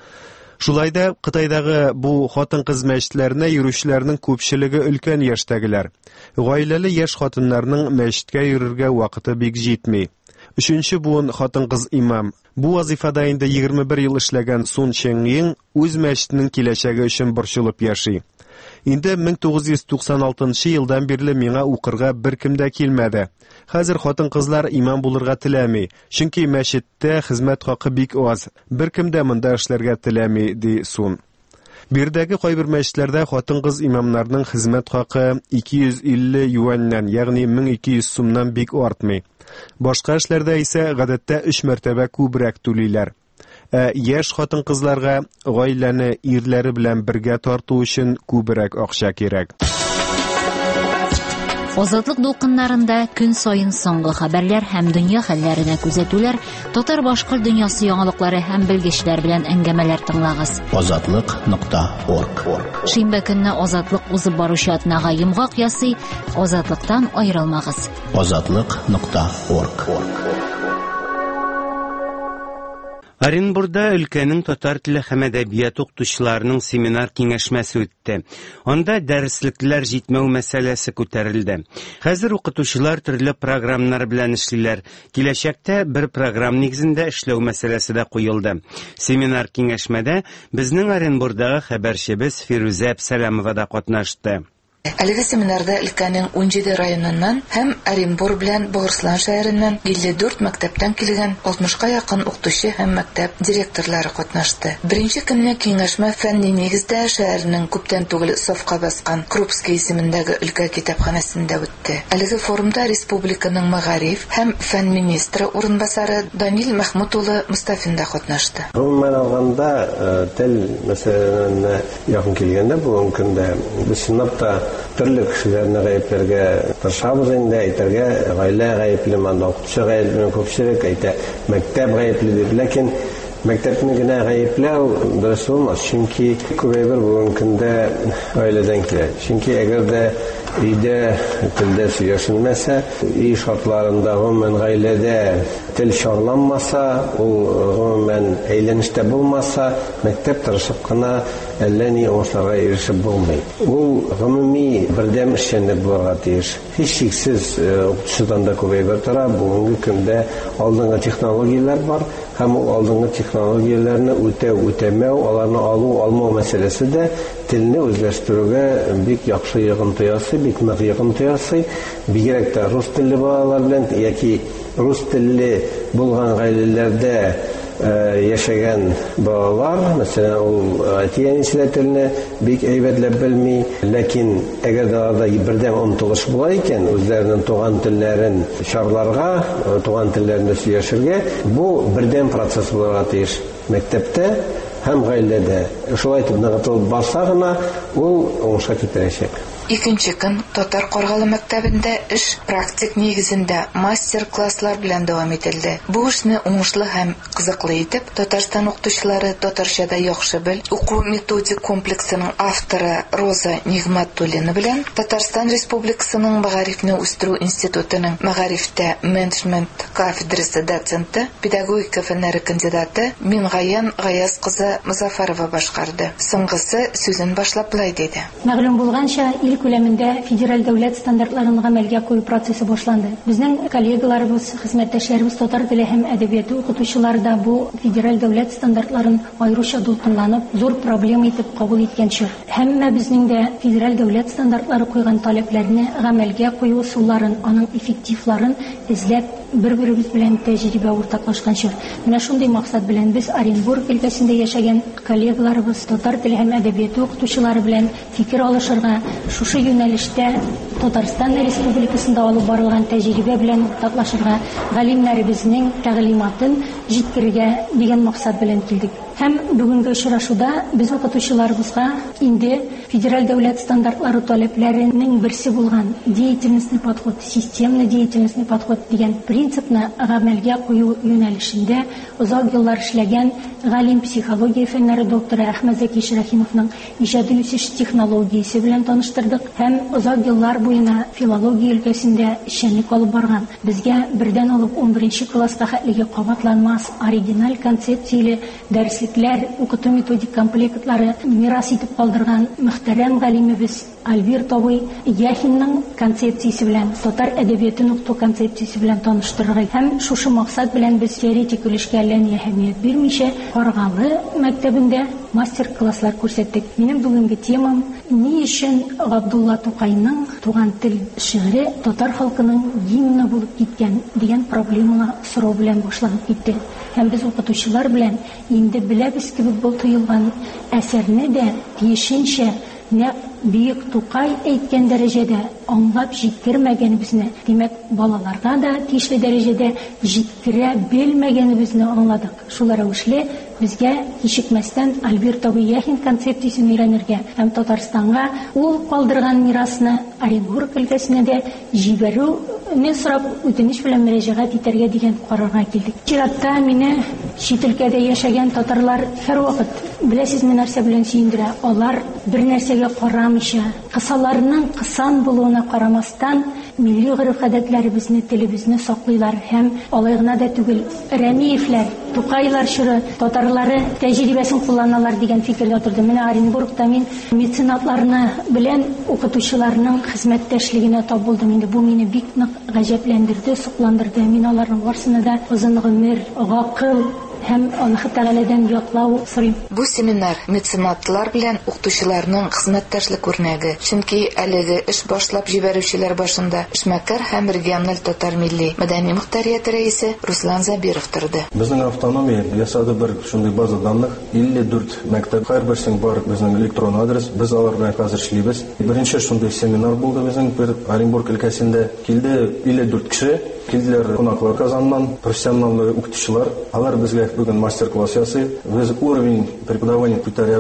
Шулай да Кытайдагы бу хатын-кыз мәчетләренә йөрүчеләрнең күпчелеге өлкән яшьтәгеләр. Гаиләле яшь хатыннарның мәчеткә йөрергә вакыты бик җитми. Өченче буын хатын-кыз имам. Бу вазифада инде егерме бер ел эшләгән Сун Ченйин үз мәчетенең киләчәге өчен борчылып яши. Инде мең тугыз йөз туксан алтынчы елдан бирле миңа укырга беркем дә килмәде. Хәзер хатын-кызлар имам булырга теләми, чөнки мәчеттә хезмәт хакы бик аз. Беркем дә монда эшләргә теләми, ди Сун. Бирдәге кайбер мәчетләрдә хатын-кыз имамнарның хезмәт хакы ике йөз илле юаньнан, ягъни мең ике йөз сумнан бик артмый. Башка эшләрдә исә гадәттә өч мәртәбә күбрәк түлиләр. Ә яшь хатын-кызларга гаиләне ирләре белән бергә тарту өчен күбрәк акча кирәк. Азатлык дулкыннарында көн сайын соңгы хәбәрләр һәм дөнья хәлләренә күзәтүләр, татар-башкорт дөньясы яңалыклары һәм белгечләр белән әңгәмәләр тыңлагыз. азатлык нокта орг. Шимбә көнне Азатлык узып баручы атнага йомгак ясый, Азатлыктан аерылмагыз. азатлык нокта орг. Оренбургда өлкәнең татар теле һәм әдәбият укытучыларының семинар киңәшмәсе үтте. Анда дәреслекләр җитмәү мәсьәләсе күтәрелде. Хәзер укытучылар төрле программалар белән эшлиләр. Киләчәктә бер программ нигезендә эшләү мәсьәләсе дә куелды. Семинар киңәшмәдә безнең Оренбургдагы хәбәрчебез Фирүзә Әбсәләмова да катнашты. Әлеге семинарда өлкәнең унҗиде районыннан һәм Оренбург белән Богырслан шәһәреннән илле дүрт мәктәптән килгән алтмышка якын укытучы һәм мәктәп директорлары катнашты. Беренче көнне киңәшмә фәнни нигездә шәһәрнең күптән түгел сафка баскан Крупский исемендәге өлкә китапханәсендә үтте. Әлеге форумда республиканың мәгариф һәм фән министры урынбасары Данил Мәхмүт улы Мустафин да катнашты. Гомумән алганда, тел мәсьәләсенә якын килгәндә бүгенге көндә без сынапта төрле кешеләрне гаепләргә тырышабыз инде, әйтергә гаилә гаепле, монда укытучы гаепле, күпчелек әйтә, мәктәп гаепле дип, ләкин мәктәпне генә гаепләү дөрес булмас, чөнки күбәйбер бүгенге көндә гаиләдән килә. Чөнки әгәр дә өйдә телдә сөйләшелмәсә, үй шартларында гомумән гаиләдә тел шарланмаса, ул гомумән әйләнештә булмаса, мәктәп тырышып кына әллә ни уңышларга ирешеп булмый. Ул гомуми бердәм эшчәнлек булырга тиеш. Һич шиксез укытучыдан да күбәйеп тора. Бүгенге көндә алдынгы технологиялар бар. Һәм ул алдынгы технологияларны үтәү, үтәмәү, аларны алу, алмау мәсьәләсе дә телне үзләштерүгә бик яхшы йогынты ясый, бик нык йогынты ясый. Бигрәк тә рус телле балалар белән яки рус телле булган гаиләләрдә яшәгән балалар, мәсәлән, ул әти-әнисе телне бик әйбәтләп белми, ләкин әгәр аларда бердәм омтылыш була икән, үзләренең туган телләрен чарларга, туган телләрендә сөйләшергә, бу бердәм процесс булырга тиеш. Мәктәптә һәм гаиләдә шулай итеп ныгытылып барса гына, ул уңышка китерәчәк. Икенче көн Татар Каргалы мәктәбендә эш практик нигезендә мастер-класслар белән дәвам ителде. Бу эшне уңышлы һәм кызыклы итеп Татарстан укытучылары татарчада яхшы бел уку методик комплексының авторы Роза Нигъмәтуллина белән Татарстан Республикасының Мәгарифне үстерү институтының Мәгарифтә менеджмент кафедрасы доценты, педагогика фәннәре кандидаты Мингаян Гаяз кызы Музафарова башкарды. Соңгысы сүзен башлап булай диде. Мәгълүм булганча, ил күләмендә федераль дәүләт стандартларын гамәлгә кую процессы башланды. Безнең коллегаларыбыз, хезмәттәшләребез татар теле һәм әдәбияты укытучылары да бу федераль дәүләт стандартларын аеруча дулкынланып, зур проблема итеп кабул иткәнче. Һәммә безнең дә федераль дәүләт стандартлары куйган таләпләрне гамәлгә кую усулларын, аның эффективларын эзләп бер-беребез белән тәҗрибә уртаклашканчы. Менә шундый максат белән без Оренбург өлкәсендә яшәгән коллегаларыбыз, татар теле һәм әдәбияты укытучылары белән фикер алышырга, шушы юнәлештә Татарстан Республикасында алып барылган тәҗрибә белән уртаклашырга, галимнәребезнең тәгълиматын җиткерергә дигән максат белән килдек. Һәм бүгенге очрашуда без укытучыларыбызга инде федераль дәүләт стандартлары таләпләренең берсе булган деятельностный подход, системный деятельностный подход дигән принципны гамәлгә кую юнәлешендә озак еллар эшләгән галим психология фәннәре докторы Әхмәт Зәки Шәрәхимовның иҗади үсеш технологиясе белән таныштырдык һәм озак еллар буена филология өлкәсендә эшчәнлек алып барган. Безгә бердән алып он беренче класска хәтлеге кабатланмас оригиналь концепцияле дәреслекләр, укыту методик комплектлары мирас итеп калдырган мөхтәрәм галимебез Альбир Табый Яхинның концепциясе белән, татар әдәбиятын укыту концепциясе белән таныштырырга һәм шушы максат белән без теоретик өлешкә ләни әһәмият бирмичә Каргалы мәктәбендә мастер-класслар күрсәттек. Минем бүгенге темам ни өчен Габдулла Тукайның туган тел шигъре татар халкының гимны булып киткән дигән проблеманы сорау белән башланып китте. Һәм без укытучылар белән инде беләбез кебек бу тоелган әсәрне дә тиешенчә нәкъ Бөек Тукай әйткән дәрәҗәдә аңлап җиткермәгәнебезне, димәк, балаларга да тиешле дәрәҗәдә җиткерә белмәгәнебезне аңладык. Шул рәвешле безгә кичекмәстән Альбир Табый Яхин концепциясен өйрәнергә һәм Татарстанга ул калдырган мирасны Оренбург өлкәсенә дә җибәрүне сорап үтенеч белән мөрәҗәгать итәргә дигән карарга килдек. Чиратта мине чит өлкәдә яшәгән татарлар һәрвакыт беләсезме нәрсә белән сөендерә. Алар бер нәрсәгә карамыйча, кысаларның кысан булуына карамастан милли гореф-гадәтләребезне, телебезне саклыйлар һәм алай гына да түгел, Рәмиевләр, Тукайлар шуры татарлары тәҗрибәсен кулланалар дигән фикердә торды. Менә Оренбургта мин меценатларны белән укытучыларның хезмәттәшлегенә тап булдым. Инде бу мине бик нык гаҗәпләндерде, сокландырды. Мин аларның барсына да озын гомер, гакыл һәм Аллаһ Тәгаләдән яклау сорыйм. Бу семинар меценатлар белән укытучыларның хезмәттәшлек үрнәге. Чөнки әлеге эш башлап җибәрүчеләр башында эшмәкәр һәм региональ татар милли мәдәни мөхтәрияте рәисе Руслан Забиров торды. Безнең автономия ясады бер шундый база данных илле дүрт мәктәп, һәрберсен бар безнең электрон адрес, без алар белән хәзер эшлибез. Беренче шундый семинар булды безнең бер Оренбург өлкәсендә. Килде илле дүрт кеше, килделәр кунаклар Казаннан, профессионаллы укытучылар. Алар безгә бүген мастер-класс ясый. Без уровень преподавания күтәрәбез.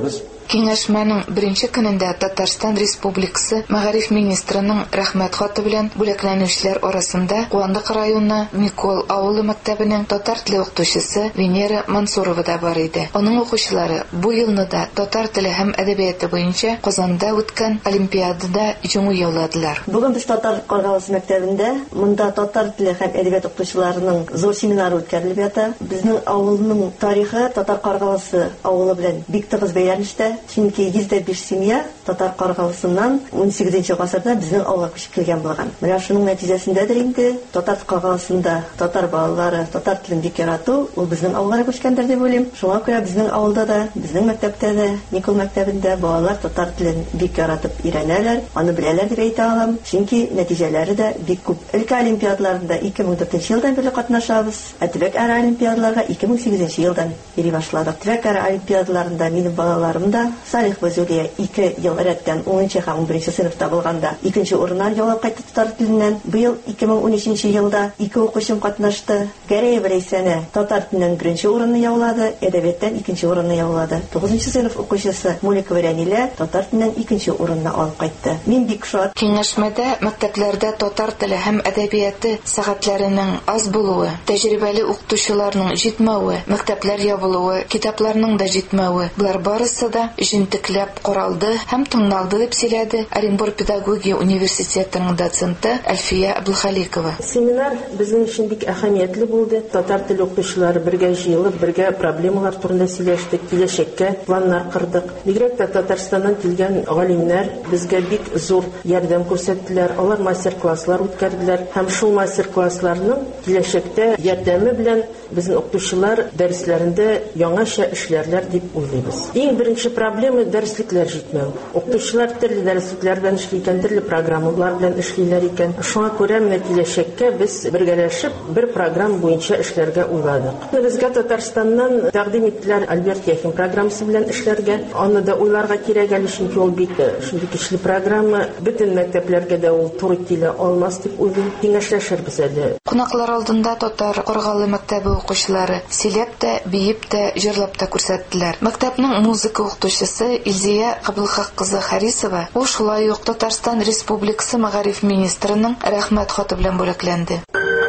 Киңәшмәнең беренче көнендә Татарстан Республикасы Мәгариф министрының рәхмәт хаты белән бүләкләнүчеләр арасында Куандык районы Микол авылы мәктәбенең татар теле укытучысы Венера Мансурова да бар иде. Аның укучылары бу елны да татар теле һәм әдәбияты буенча Казанда үткән олимпиадада җиңү яуладылар. Бүген без татар Каргаласы мәктәбендә монда татар теле һәм әдәбият укытучыларының зур семинары үткәрелеп ята. Безнең авылның тарихы татар Каргаласы авылы белән бик тыгыз бәйләнештә, чөнки йөз дә биш семья татар Каргаласыннан ун сигезенче гасырда безнең авылга күчеп килгән булган. Менә шуның нәтиҗәсендәдер инде татар Каргаласында татар балалары татар телен бик ярату, ул безнең авылга күчкәндер дип уйлыйм. Шуңа күрә безнең авылда да, безнең мәктәптә дә, Никол мәктәбендә балалар татар телен бик яратып өйрәнәләр, аны беләләр дип әйтә алам. Чөнки нәтиҗәләре дә бик күп. Өлкә олимпиадаларында ике мең дүртенче елдан бирле катнашабыз. Төбәк ара олимпиадаларга ике мең сигезенче елдан йөри башладык. Төбәк ара олимпиадаларында минем балаларым да Салих Базулия ике ел рәттән унынчы һәм унберенче сыйныфта булганда икенче урыннан яулап кайтты татар теленнән. Быел ике мең унөченче елда ике укучым катнашты. Гәрәев Рәйсәнә татар теленнән беренче урынны яулады, әдәбияттан икенче урынны яулады. тугызынчы сыйныф укучысы Муликова Рәнилә татар теленнән икенче урынны алып кайтты. Мин бик шат. Киңәшмәдә мәктәпләрдә татар теле һәм әдәбияты сәгатьләренең аз булуы, тәҗрибәле укытучыларның җитмәве, мәктәпләр ябылуы, китапларның да җитмәве, булар барысы да җентекләп каралды һәм тыңналды дип сөйләде Оренбур педагогия университетының доценты Әлфия Абдулхаликова. Семинар безнең өчен бик әһәмиятле булды. Татар теле укытучылары бергә җыелып, бергә проблемалар турында сөйләштек, киләчәккә планнар кырдык. Бигрәк тә Татарстаннан килгән галимнәр безгә бик зур ярдәм күрсәттеләр. Алар мастер-класслар үткәрделәр һәм шул мастер-классларның киләчәктә ярдәме белән безнең укытучылар дәресләрендә яңаша эшләрләр дип уйлыйбыз. Иң беренче проблема дәреслекләр җитмәү. Укытучылар төрле дәреслекләр белән эшли икән, төрле программалар белән эшлиләр икән. Шуңа күрә менә киләчәккә без бергәләшеп бер программа буенча эшләргә уйладык. Безгә Татарстаннан тәкъдим иттеләр Альберт Яхин программасы белән эшләргә. Аны да уйларга кирәк әле, чөнки ул бик шундый көчле программа. Бөтен мәктәпләргә дә ул туры килә алмас дип уйлыйм. Киңәшләшербез әле. Кунаклар алдында татар Каргалы мәктәбе укучылары сөйләп тә, биеп тә, җырлап та күрсәттеләр. Мәктәпнең музыка укытучысы Илзия Кабылхак кызы Харисова ул шулай ук Татарстан Республикасы Мәгариф министрының рәхмәт хаты белән бүләкләнде.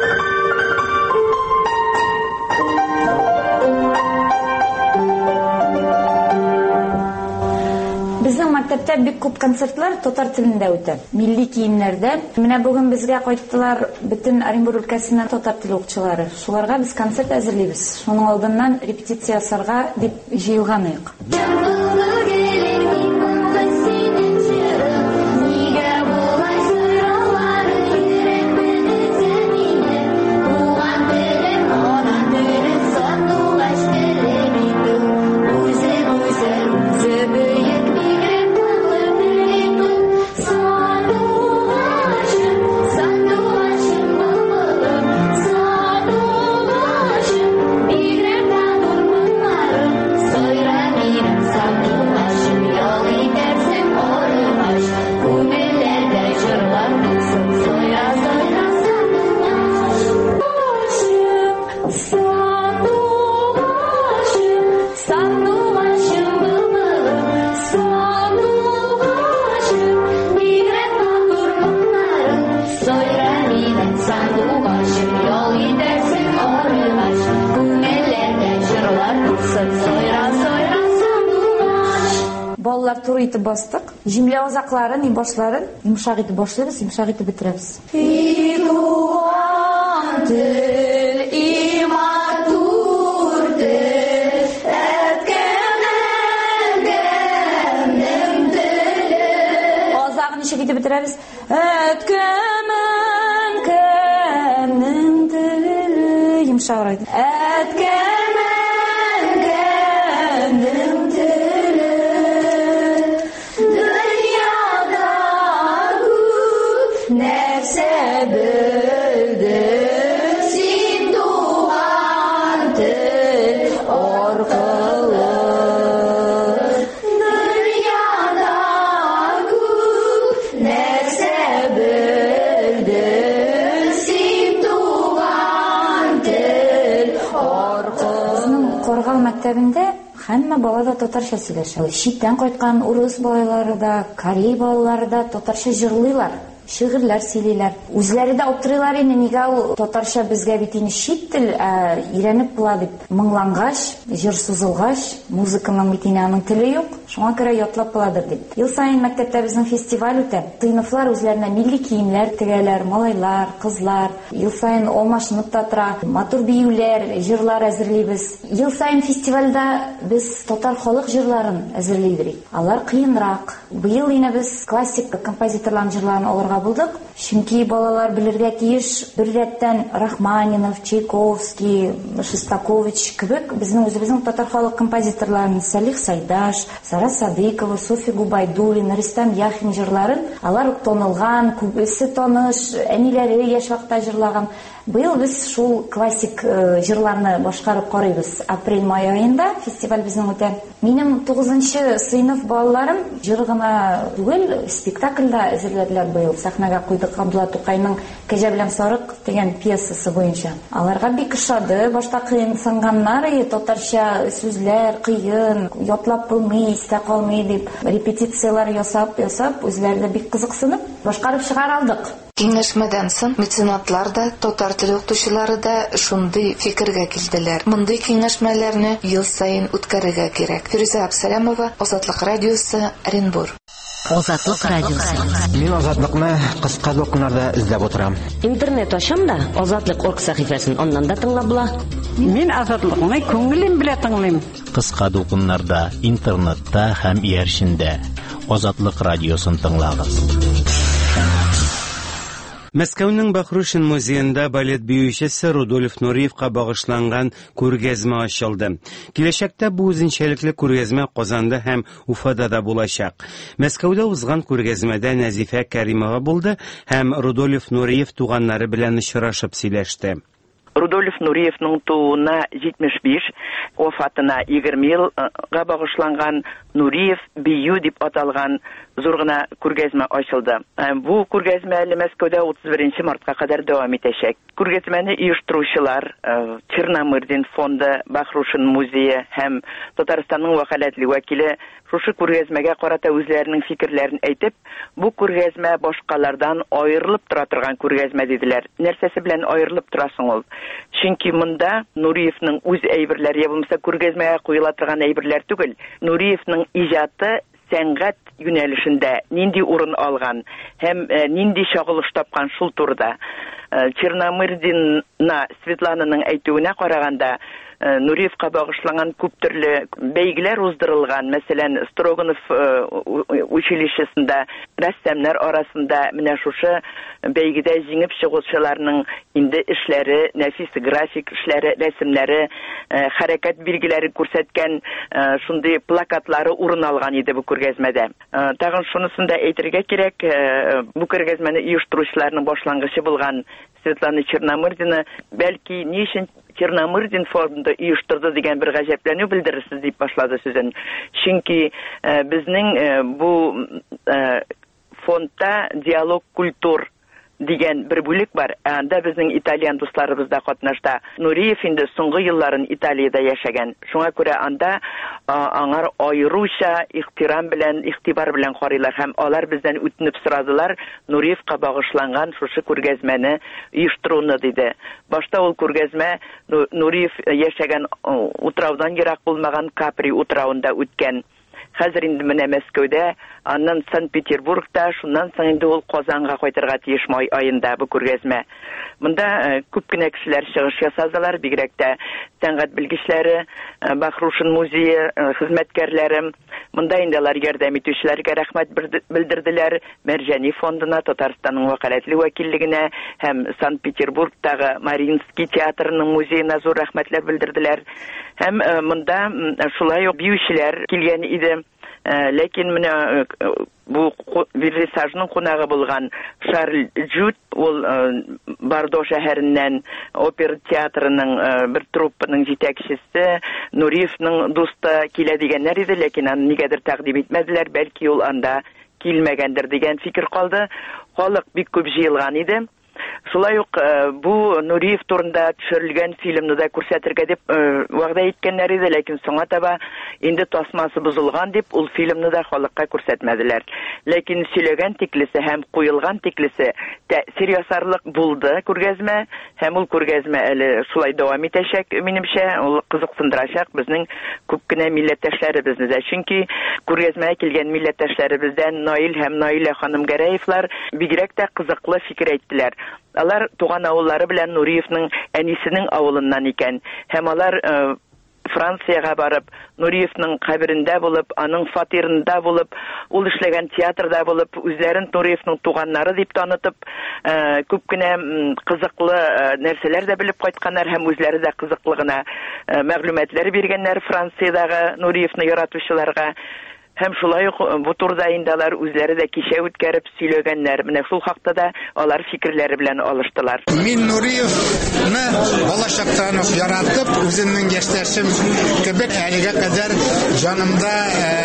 Безнең мәктәптә бик күп концертлар татар телендә үтә. Милли киемнәрдә. Менә бүген безгә кайттылар бөтен Оренбур өлкәсеннән татар теле укытучылары. Шуларга без концерт әзерлибез. Шуның алдыннан репетиция ясарга дип җыелган идек. Балалар туры итеп бастык. Җимле азакларын, башларын йомшак итеп башлыйбыз, йомшак итеп бетерәбез. Азагын ничек итеп бетерәбез? Әткәмен кемнең теле йомшаграк. Әткәмен кемнең мәктәбендә һәммә бала да татарча сөйләшә. Читтән кайткан урыс балалары да, корей балалары да татарча җырлыйлар. Шигырьләр сөйлиләр. Үзләре дә аптырыйлар инде, нигә ул татарча безгә бит инде чит тел өйрәнеп була дип. Моңлангач, җыр сузылгач, музыканың бит инде аның теле юк. Шуңа күрә ятлап буладыр дип. Ел саен мәктәптә безнең фестиваль үтә. Сыйныфлар үзләренә милли киемнәр тегәләр, малайлар, кызлар. Ел саен алмашынып та тора. Матур биюләр, җырлар әзерлибез. Ел саен фестивальдә без татар халык җырларын әзерлибез. Алар кыенрак. Быел инде без классик композиторлар җырларын алырга булдык. Чөнки балалар белергә тиеш, бер рәттән Рахманинов, Чайковский, Шостакович кебек безнең үзебезнең татар халык композиторларын, Салих Сайдаш, Сара Садыкова, София Губайдуллина, Ристам Яхин җырларын, алар ук танылган, күбесе таныш, әниләре яшь вакытта җырлаган. Быел без шул классик җырларны башкарып карыйбыз. Апрель-май аенда фестиваль безнең үтә. Минем тугызынчы сыйныф балаларым җыр гына түгел, спектакльдә әзерләделәр быел. Сәхнәгә куйдык Габдулла Тукайның «Кәҗә белән сарык» дигән пьесасы буенча. Аларга бик ошады. Башта кыен сынганнар, татарча сүзләр кыен, ятлап булмый, истә калмый дип репетициялар ясап, ясап, үзләре бик кызыксынып башкарып чыгара алдык. Киңәшмәдән соң меценатлар да, татар теле укытучылары да шундый фикергә килделәр. Мондый киңәшмәләрне ел саен үткәрергә кирәк. Фирүзә Абсалямова, Азатлык радиосы, Оренбур. Азатлык радиосы. Мин Азатлыкны кыска докумнарда эзләп утырам. Интернет ачам да, Азатлык орг сәхифәсен аннан да тыңлап була. Мин Азатлыкны күңелем белән тыңлыйм. Кыска докумнарда, интернетта һәм иярчендә Азатлык радиосын тыңлагыз. Мәскәүнең Бахрушин музеенда балет биючесе Рудольф Нуриевка багышланган күргәзмә ачылды. Киләчәктә бу үзенчәлекле күргәзмә Казанда һәм Уфада да булачак. Мәскәүдә узган күргәзмәдә Назифа Кәримова булды һәм Рудольф Нуриев туганнары белән очрашып сөйләште. Рудольф Нуриевның тууына җитмеш биш, вафатына егерме елга багышланган Нуриев бию дип аталган зур гына күргәзмә ачылды. Бу күргәзмә әле Мәскәүдә утыз беренче мартка кадәр дәвам итәчәк. Күргәзмәне оештыручылар Черномырдин фонды, Бахрушин музее һәм Татарстанның вәкаләтле вәкиле шушы күргәзмәгә карата үзләренең фикерләрен әйтеп, бу күргәзмә башкалардан аерылып тора торган күргәзмә диделәр. Нәрсәсе белән аерылып торасың ул? Чөнки монда Нуриевның үз әйберләре, булмаса күргәзмәгә куела торган әйберләр түгел, Нуриевның иҗаты сәнгать юнәлешендә нинди урын алган һәм нинди чагылыш тапкан шул турыда. Черномырдинна Светлананың әйтүенә караганда, Нуриевка багышланган күп төрле бәйгеләр уздырылган. Мәсәлән, Строганов училищесында рәссамнар арасында менә шушы бәйгедә җиңеп чыгучыларның инде эшләре, нәфис график эшләре, рәсемнәре, хәрәкәт билгеләре күрсәткән шундый плакатлары урын алган иде бу күргәзмәдә. Тагын шунысын да әйтергә кирәк, бу күргәзмәне оештыручыларның башлангычы булган Светлана Черномырдина, бәлки ни өчен Черномырдин форумында оештырды дигән бер гаҗәпләнү белдерерсез дип башлады сүзен. Чөнки безнең бу фондта диалог культур дигән бер бүлек бар. Анда безнең итальян дусларыбыз да катнашты. Нуриев инде соңгы елларын Италиядә яшәгән. Шуңа күрә анда аңар аеруча ихтирам белән, игътибар белән карыйлар һәм алар бездән үтенеп сорадылар Нуриевка багышланган шушы күргәзмәне оештыруны диде. Башта ул күргәзмә Нуриев яшәгән утраудан ерак булмаган Капри утравында үткән. Хәзер инде менә Мәскәүдә, аннан Санкт-Петербургта, шуннан соң инде ул Казанга кайтырга тиеш май аенда бу күргәзмә. Монда күп кенә кешеләр чыгыш ясадылар, бигрәк тә сәнгать белгечләре, Бахрушин музее хезмәткәрләре. Монда инде алар ярдәм итүчеләргә рәхмәт белдерделәр. Мәрҗани фондына, Татарстанның вәкаләтле вәкиллегенә һәм Санкт-Петербургтагы Мариинский театрының музеена зур рәхмәтләр белдерделәр. Һәм монда шулай ук биючеләр килгән иде. Ләкин менә бу вернисажның кунагы булган Шарль Джуд, ул Бардо шәһәреннән опера театрының бер труппаның җитәкчесе, Нуриевның дусты килә дигәннәр иде, ләкин аны нигәдер тәкъдим итмәделәр, бәлки ул анда килмәгәндер дигән фикер калды. Халык бик күп җыелган иде. Шулай ук бу Нуриев турында төшерелгән фильмны да күрсәтергә дип вәгъдә иткәннәр иде, ләкин соңга таба инде тасмасы бозылган дип ул фильмны да халыкка күрсәтмәделәр. Ләкин сөйләгән тиклесе һәм куелган тиклесе тәэсир ясарлык булды күргәзмә, һәм ул күргәзмә әле шулай дәвам итәчәк, минемчә, ул кызыксындырачак безнең күп кенә милләттәшләребезне дә. Чөнки күргәзмәгә килгән милләттәшләребездән Наил һәм Наилә ханым Гәрәевлар бигрәк тә кызыклы фикер әйттеләр. Алар туган авыллары белән Нуриевның әнисенең авылыннан икән. Һәм алар Франциягә барып, Нуриевның каберендә булып, аның фатирында булып, ул эшләгән театрда булып, үзләрен Нуриевның туганнары дип танытып, күп кенә кызыклы нәрсәләр дә белеп кайтканнар һәм үзләре дә кызыклы гына мәгълүматлар биргәннәр Франциядагы Нуриевны яратучыларга. Һәм шулай ук бу турда инде алар үзләре дә кичә үткәреп сөйләгәннәр. Менә шул хакта да алар фикерләре белән алыштылар. Мин Нуриевны балачактан ук яратып, үземнең яшьтәшем кебек әлегә кадәр җанымда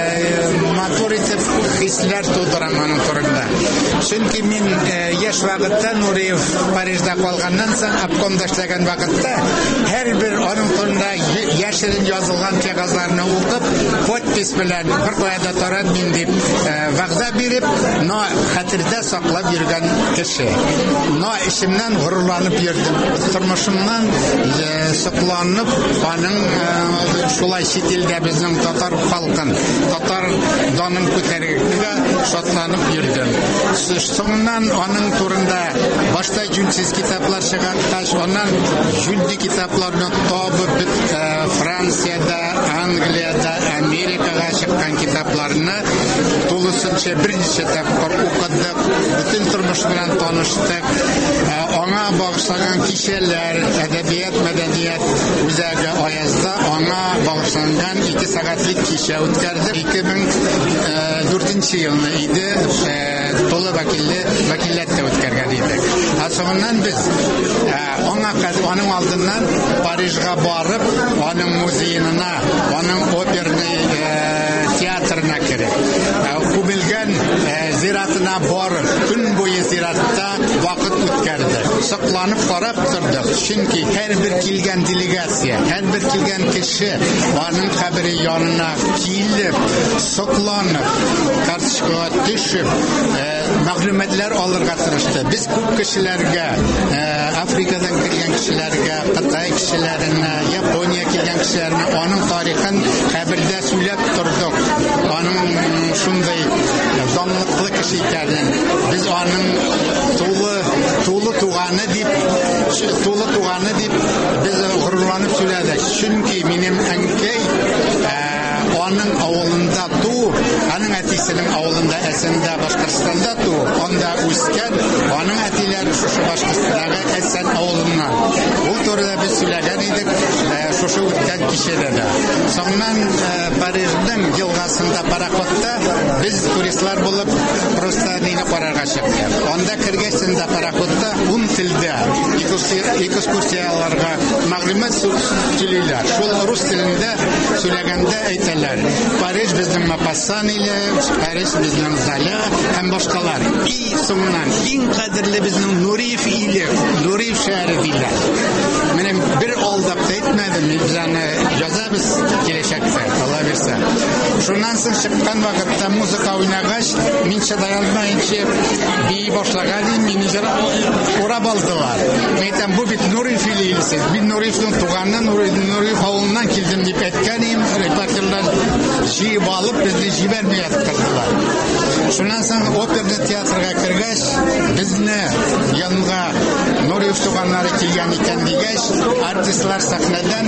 матур итеп хисләр тудырам аның турында. Чөнки мин яшь вакытта Нуриев Парижда калганнан соң обкомда эшләгән вакытта һәрбер аның турында яшерен язылган кагазларны укып, подпись белән да тарат мин дип вәгъдә биреп, но хәтердә саклап йөргән кеше. Но ишемнән горурланып йөрдем. Тормышымнан сокланып, аның шулай чит илдә безнең татар халкын, татар данын күтәрергә шатланып йөрдем. Соңыннан аның турында башта жүнсез китаплар чыгарткач, аннан жүнди китапларны табып Франциядә, Англиядә, Америкага чыккан китапларны тулысынча берничә тапкыр укыдык, бөтен тормыш белән таныштык. Аңа багышланган кичәләр, әдәбият, мәдәният үзәге Аязда аңа багышланган ике сәгатьлек кичә үткәрдек. ике мең дүртенче елны иде, тулы вәкилле вәкилләттә үткәргән идек. Соңыннан без аңа аның алдыннан Парижга барып, аның музеена, аның оперный театрына кереп, күмелгән зиратына барып, көн буе зиратта вакыт үткәрдек. Сокланып карап тордык. Чөнки һәрбер килгән делегация, һәрбер килгән кеше аның кабере янына килеп, сокланып, карточкага төшеп, мәгълүматлар алырга тырышты. Без күп кешеләргә, Африкадан килгән кешеләргә, Кытай кешеләренә, Япония килгән кешеләренә аның тарихын кабердә сөйләп тордык. Аның шундай данлыклы кеше икәнен, без аның тулы тулы туганы дип, тулы туганы дип без горурланып сөйләдек. Чөнки минем әнкәй аның авылында туып, аның әтисенең авылында Әсәндә, Башкортстанда туып, анда үскән, аның әтиләре шушы Башкортстандагы Әсән авылыннан. Ул турыда без сөйләгән идек, шушы үткән кичәдә дә. Соңыннан Парижның елгасында пароходта без туристлар булып просто нины карарга чыктык. Анда кергәчтә пароходта ун телдә экскурсияларга мәгълүмат сөйлиләр. Шул рус телендә сөйләгәндә әйтәләр. Париж безнең Мапассан иле, Париж безнең Заля һәм башкалар. И соңыннан иң кадерле безнең Нуриев иле, Нуриев шәһәре диләр. Менә бер алдап әйтмәдем, без аны язабыз киләчәктә, Алла бирсә. Шуннан соң чыккан вакытта музыка уйнагач, мин чыдаялмаенча бии башлаган, мине җыра урап алдылар. Әйтәм, бу бит Нуриев иле, мин Нуриевның туганнан, Нуриев авылыннан килдем дип әйткән идем, репортерлар җыеп алып безне җибәрмәй яткырдылар. Шуннан соң оперный театрга кергәч, безне янга Нуриев туганнары килгән икән дигәч, артистлар сәхнәдән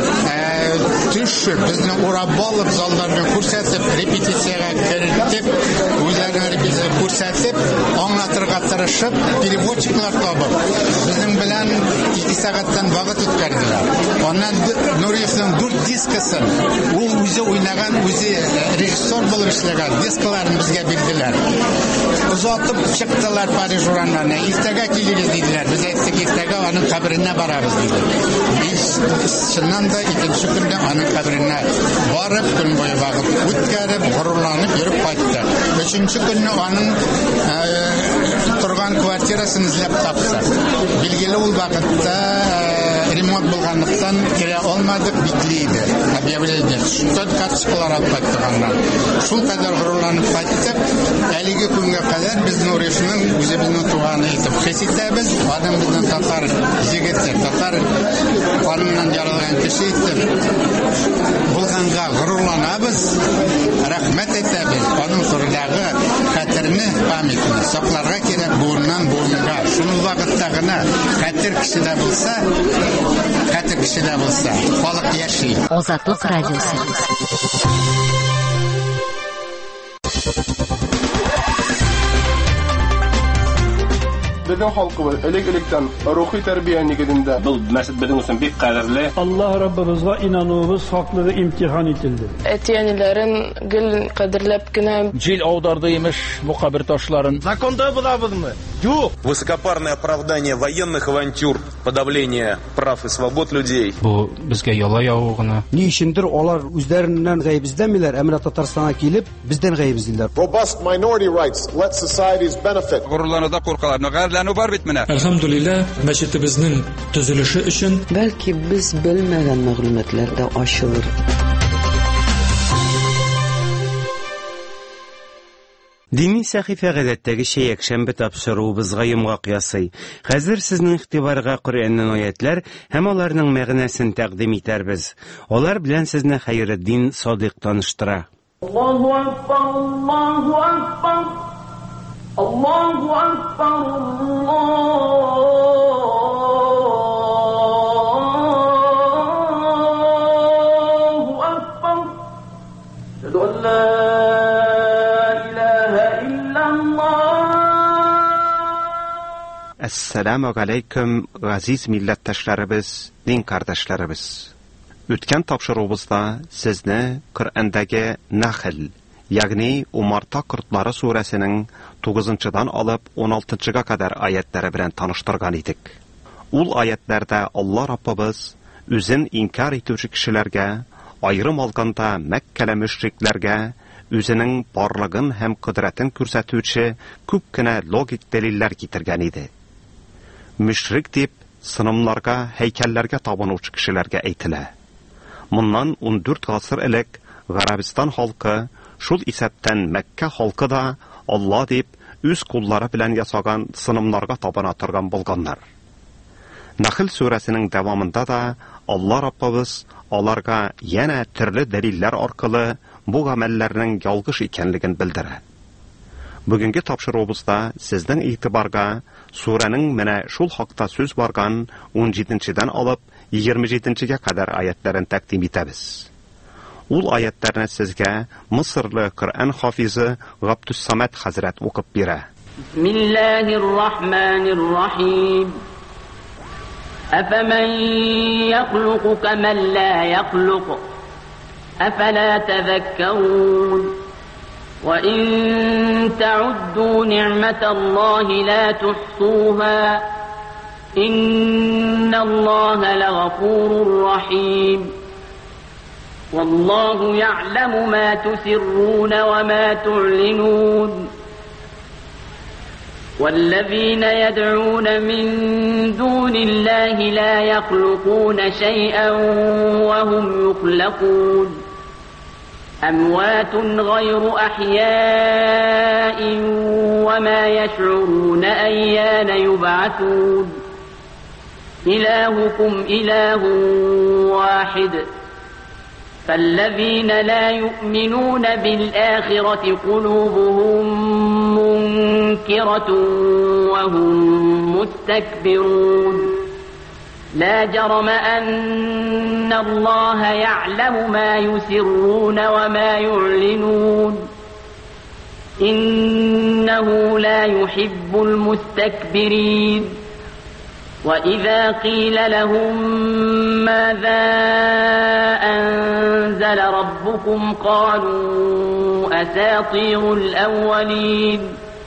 төшеп, безне урап алып, залларны күрсәтеп, репетициягә кертеп, үзләренә репетиция күрсәтеп, аңлатырга тырышып, переводчиклар табып, безнең белән ике сәгатьтән вакыт үткәрделәр. Аннан Нуриевның дүрт дискасын, ул үзе уйнаган, үзе режиссер булып эшләгән дискаларын безгә бирделәр. Узатып чыктылар Париж урамнарына. Иртәгә килегез диделәр. Без әйттек, иртәгә аның каберенә барабыз дидек. Без чыннан да икенче көндә аның каберенә барып, көн буе вакыт үткәреп, горурланып йөреп кайттык. Өченче көнне аның торган Туган квартирасын эзләп тапса. Билгеле ул вакытта ремонт булганлыктан керә алмадык биклейди. Объявление. Только катышкалар алып кайттыганнар. Шул кадәр горурланып кайттык. Әлеге көнгә кадәр без Нуришның үзебезнең туганы итеп хис итәбез. Адам безнең татар җегете, татар каныннан яралган кеше итеп булганга горурланабыз. Рәхмәт әйтәбез. Аның турындагы хәтерне, памятны сакларга кирәк буыннан буынга. Шуның вакытта гына хәтер кешедә булса, хәтер кешедә булса, халык яши. Азатлык радиосы. Безнең халкыбыз элек-электән рухи тәрбия нигезендә. Бу мәсҗид безнең өчен бик кадерле. Аллаһ Раббыбызга инануыбыз хаклыгы имтихан ителде. Әтиәниләрен гел кадерләп кенә Җил аударды имеш бу кабер ташларын. Законда булабызмы? Юк. Высокопарное оправдание военных авантюр, подавление прав и свобод людей. Бу безгә яла яву гына. Ни өчендер алар үзләреннән гаеп эзләмиләр, әмма Татарстанга килеп бездән гаеп эзлиләр. Robust minority rights let societies benefit. Горурлануда куркалар, нәгәрләнү бар бит менә. Әлхәмдүлилләh, мәчетебезнең төзелеше өчен бәлки без белмәгән мәгълүматлар да ачылыр. Дини сәхифә гадәттәгечә якшәмбе тапшыруыбызга йомгак ясый. Хәзер сезнең игътибарга Коръәннән аятлар һәм аларның мәгънәсен тәкъдим итәрбез. Алар белән сезне Хәйретдин Садыйк таныштыра. Аллаһу акбар, Аллаһу акбар. Аллаһу акбар, Аллаһу акбар. Шәһәдү ан ла Assalamu алейкум, газиз милләттәшләребез, дин кардәшләребез. Үткән тапшыруыбызда сезне Коръәндәге Нахл, ягъни Умарта кортлары сүрәсенең тугызынчыдан алып он алтынчыга кадәр аятлары белән таныштырган идек. Ул аятларда Алла Раббыбыз үзен инкар итүче кешеләргә, айрым алганда Мәккәле мөшрикләргә үзенең барлыгын һәм кудрәтен күрсәтүче күп кенә логик дәлилләр китергән иде. Мөшрик дип сынамларга, һәйкәлләргә табынучы кешеләргә әйтелә. Моннан он дүрт гасыр элек Гарабистан халкы, шул исәптән Мәккә халкы да Алла дип үз куллары белән ясаган сынамларга табына торган булганнар. Нахл сүрәсенең дәвамында да Алла Раббыбыз аларга янә төрле дәлилләр аркылы бу гамәлләрнең ялгыш икәнлеген белдерә. Бүгенге тапшыруыбызда сезнең игътибарга сүрәнең менә шул хакта сүз барган он җиденчедән алып егерме җиденчегә кадәр аятларын тәкъдим итәбез. Ул аятларны сезгә Мисырлы Коръән хафизы Габдус-Самад хәзрәт укып бирә. Бисмиллаһир-рахманир-рахим. Афаман яхлуqu каман ла яхлуqu. Афала тадhakkarun. وإن تعدوا نعمة الله لا تحصوها إن الله لغفور رحيم والله يعلم ما تسرون وما تعلنون والذين يدعون من دون الله لا يخلقون شيئا وهم يخلقون أموات غير أحياء وما يشعرون أيان يبعثون إلهكم إله واحد فالذين لا يؤمنون بالآخرة قلوبهم منكرة وهم مستكبرون لا جرم أن الله يعلم ما يسرون وما يعلنون إنه لا يحب المستكبرين وإذا قيل لهم ماذا أنزل ربكم قالوا أساطير الأولين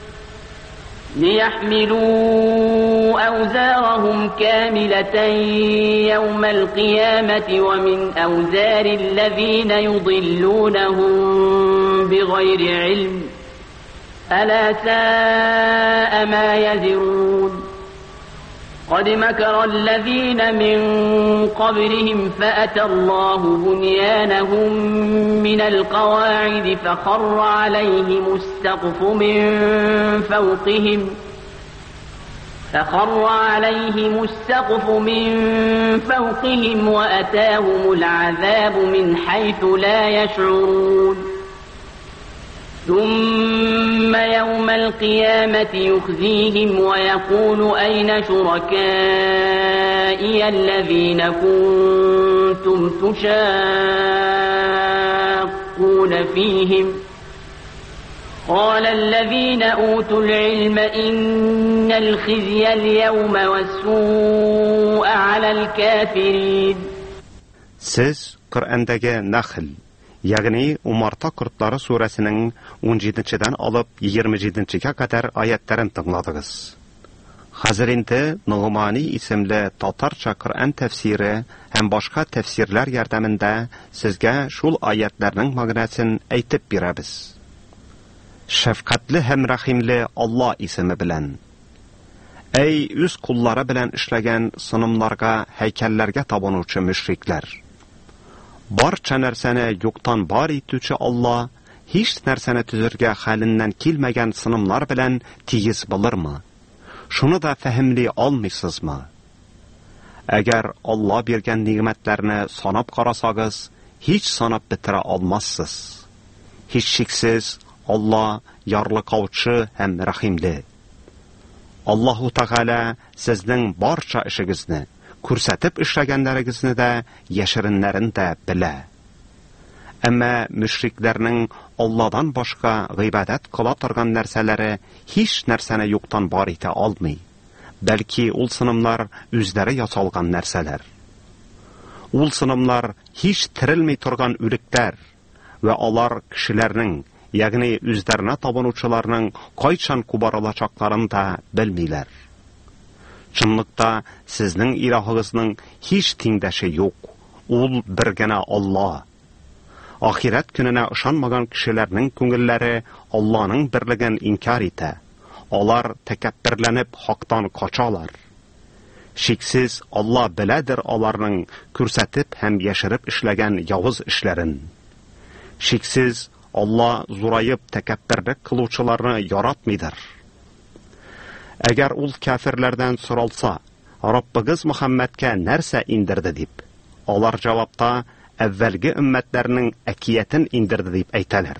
ليحملوا أوزارهم كاملة يوم القيامة ومن أوزار الذين يضلونهم بغير علم ألا ساء ما يزرون قد مكر الذين من قبلهم فأتى الله بنيانهم من القواعد فخر عليهم السقف من فوقهم فخر عليهم السقف من فوقهم وأتاهم العذاب من حيث لا يشعرون ثم يوم القيامة يخزيهم ويقول أين شركائي الذين كنتم تشاقون فيهم قال الذين أوتوا العلم إن الخزي اليوم والسوء على الكافرين. Siz Qur'ondagi Nahl, ya'ni Umarta qurtlari surasining o'n yettinchidan olib yigirma yettinchiga qadar oyatlarini tingladingiz. Hozir endi Nug'mani ismli Totarcha Qur'on tafsiri ham boshqa tafsirlar yordamida sizga shul oyatlarning ma'nosini aytib beramiz. Shafqatli ham rahimli Alloh ismi bilan. Ey o'z qullari bilan ishlagan sinimlarga, haykallarga tabonuvchi mushriklar. Barcha narsani yo'qdan bor etuvchi Alloh hech narsani tuzirga halindan kelmagan sinimlar bilan tegiz bilirmi? Shuni da fahmli olmaysizmi? Agar Alloh bergan ne'matlarni sanab qarasangiz, hech sanab bitira olmassiz. Hech shaksiz Alloh yorliqovchi ham rahimli. Allohu Taala sizning barcha ishingizni, ko'rsatib ishlaganlaringizni da yashirinlarini da bila. Ammo mushriklarning Allohdan boshqa g'ibodat qila turgan narsalari hech narsani yo'qdan bor eta olmay, balki ul sinimlar o'zlari yasalgan narsalar. Ul sinimlar hech tirilmay turgan o'liklar va ular kishilarning, ya'ni o'zlarini tabonuvchilarning qachon kubaralachaklarini da bilmaylar. Чынлыкта сезнең илаһыгызның һич тиңдәше юк. Ул бер генә Алла. Ахират көненә ышанмаган кешеләрнең күңелләре Алланың берлеген инкар итә. Алар тәкәбберләнеп хактан качалар. Шиксез Алла беләдер аларның күрсәтеп һәм яшереп эшләгән явыз эшләрен. Шиксез Алла зурайып тәкәбберлек кылучыларны яратмыйдыр. Әгәр ул кафирләрдән соралса, Раббыгыз Мөхәммәдкә нәрсә индерде дип, алар җавапта әввәлге өммәтләрнең әкиятен индерде дип әйтәләр.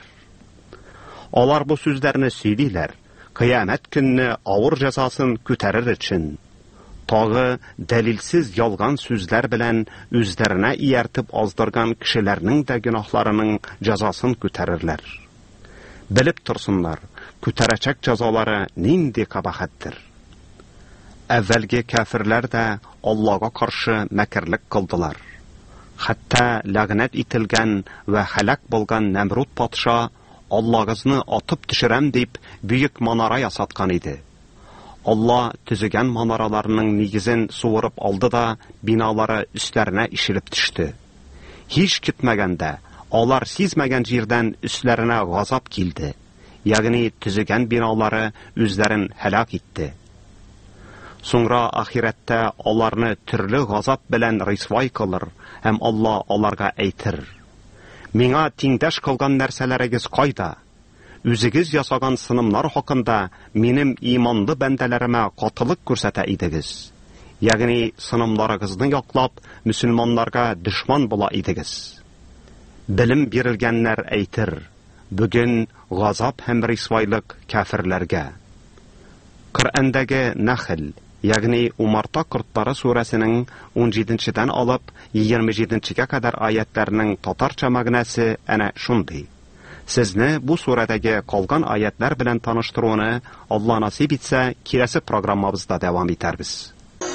Алар бу сүзләрне сөйлиләр, кыямәт көнне авыр җәзасын күтәрер өчен. Тагы дәлилсез ялган сүзләр белән үзләренә ияртеп аздырган кешеләрнең дә гөнаһларының җәзасын күтәрерләр. Белеп торсыннар, күтәрәчәк җәзалары нинди кабахаттыр. Әввәлге кафирләр дә Аллага каршы мәкерлек кылдылар. Хәтта ләгънәт ителгән ва халак булган Нәмруд патша Аллагызны атып төшерәм дип бөек манара ясаткан иде. Алла төзегән манараларның нигезен суырып алды да биналары өсләренә ишелеп төште. Һич көтмәгәндә алар сизмәгән җирдән өсләренә газап килде. Ягъни төзегән биналары үзләрен һәлак итте. Соңра ахирәттә аларны төрле газап белән рисвай кылыр, һәм Алла аларга әйтер: "Миңа тиңдәш кылган нәрсәләрегез кайда? Үзегез ясаган сынымнар хакында минем иманлы бәндәләремә катылык күрсәтә идегез. Ягъни сынымларыгызны яклап, мөселманнарга дошман була идегез." Белем бирелгәннәр әйтер: "Бүген газап һәм рисвайлык кафирләргә." Коръәндәге Нахл, ягъни Умарта кортлары сурәсенең o'n yedinchidan алып yigirma yedinchiga кадәр аятларының татарча мәгънәсе әнә шундый. Сезне бу сүрәдәге калган аятлар белән таныштыруны Алла насип итсә, киләсе программабызда дәвам итәрбез.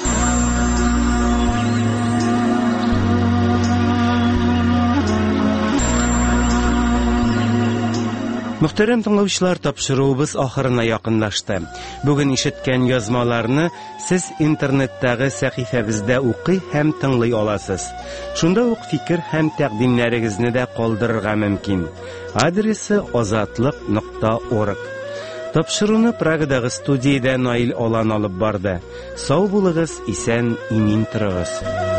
Мөхтәрәм тыңлаучылар, тапшыруыбыз ахырына якынлашты. Бүген ишеткән язмаларны сез интернеттагы сәхифәбездә укый һәм тыңлый аласыз. Шунда ук фикер һәм тәкъдимнәрегезне дә калдырырга мөмкин. Адресы азатлык нокта орг. Тапшыруны Прагадагы студиядә Наил Алан алып барды. Сау булыгыз, исән, имин торыгыз.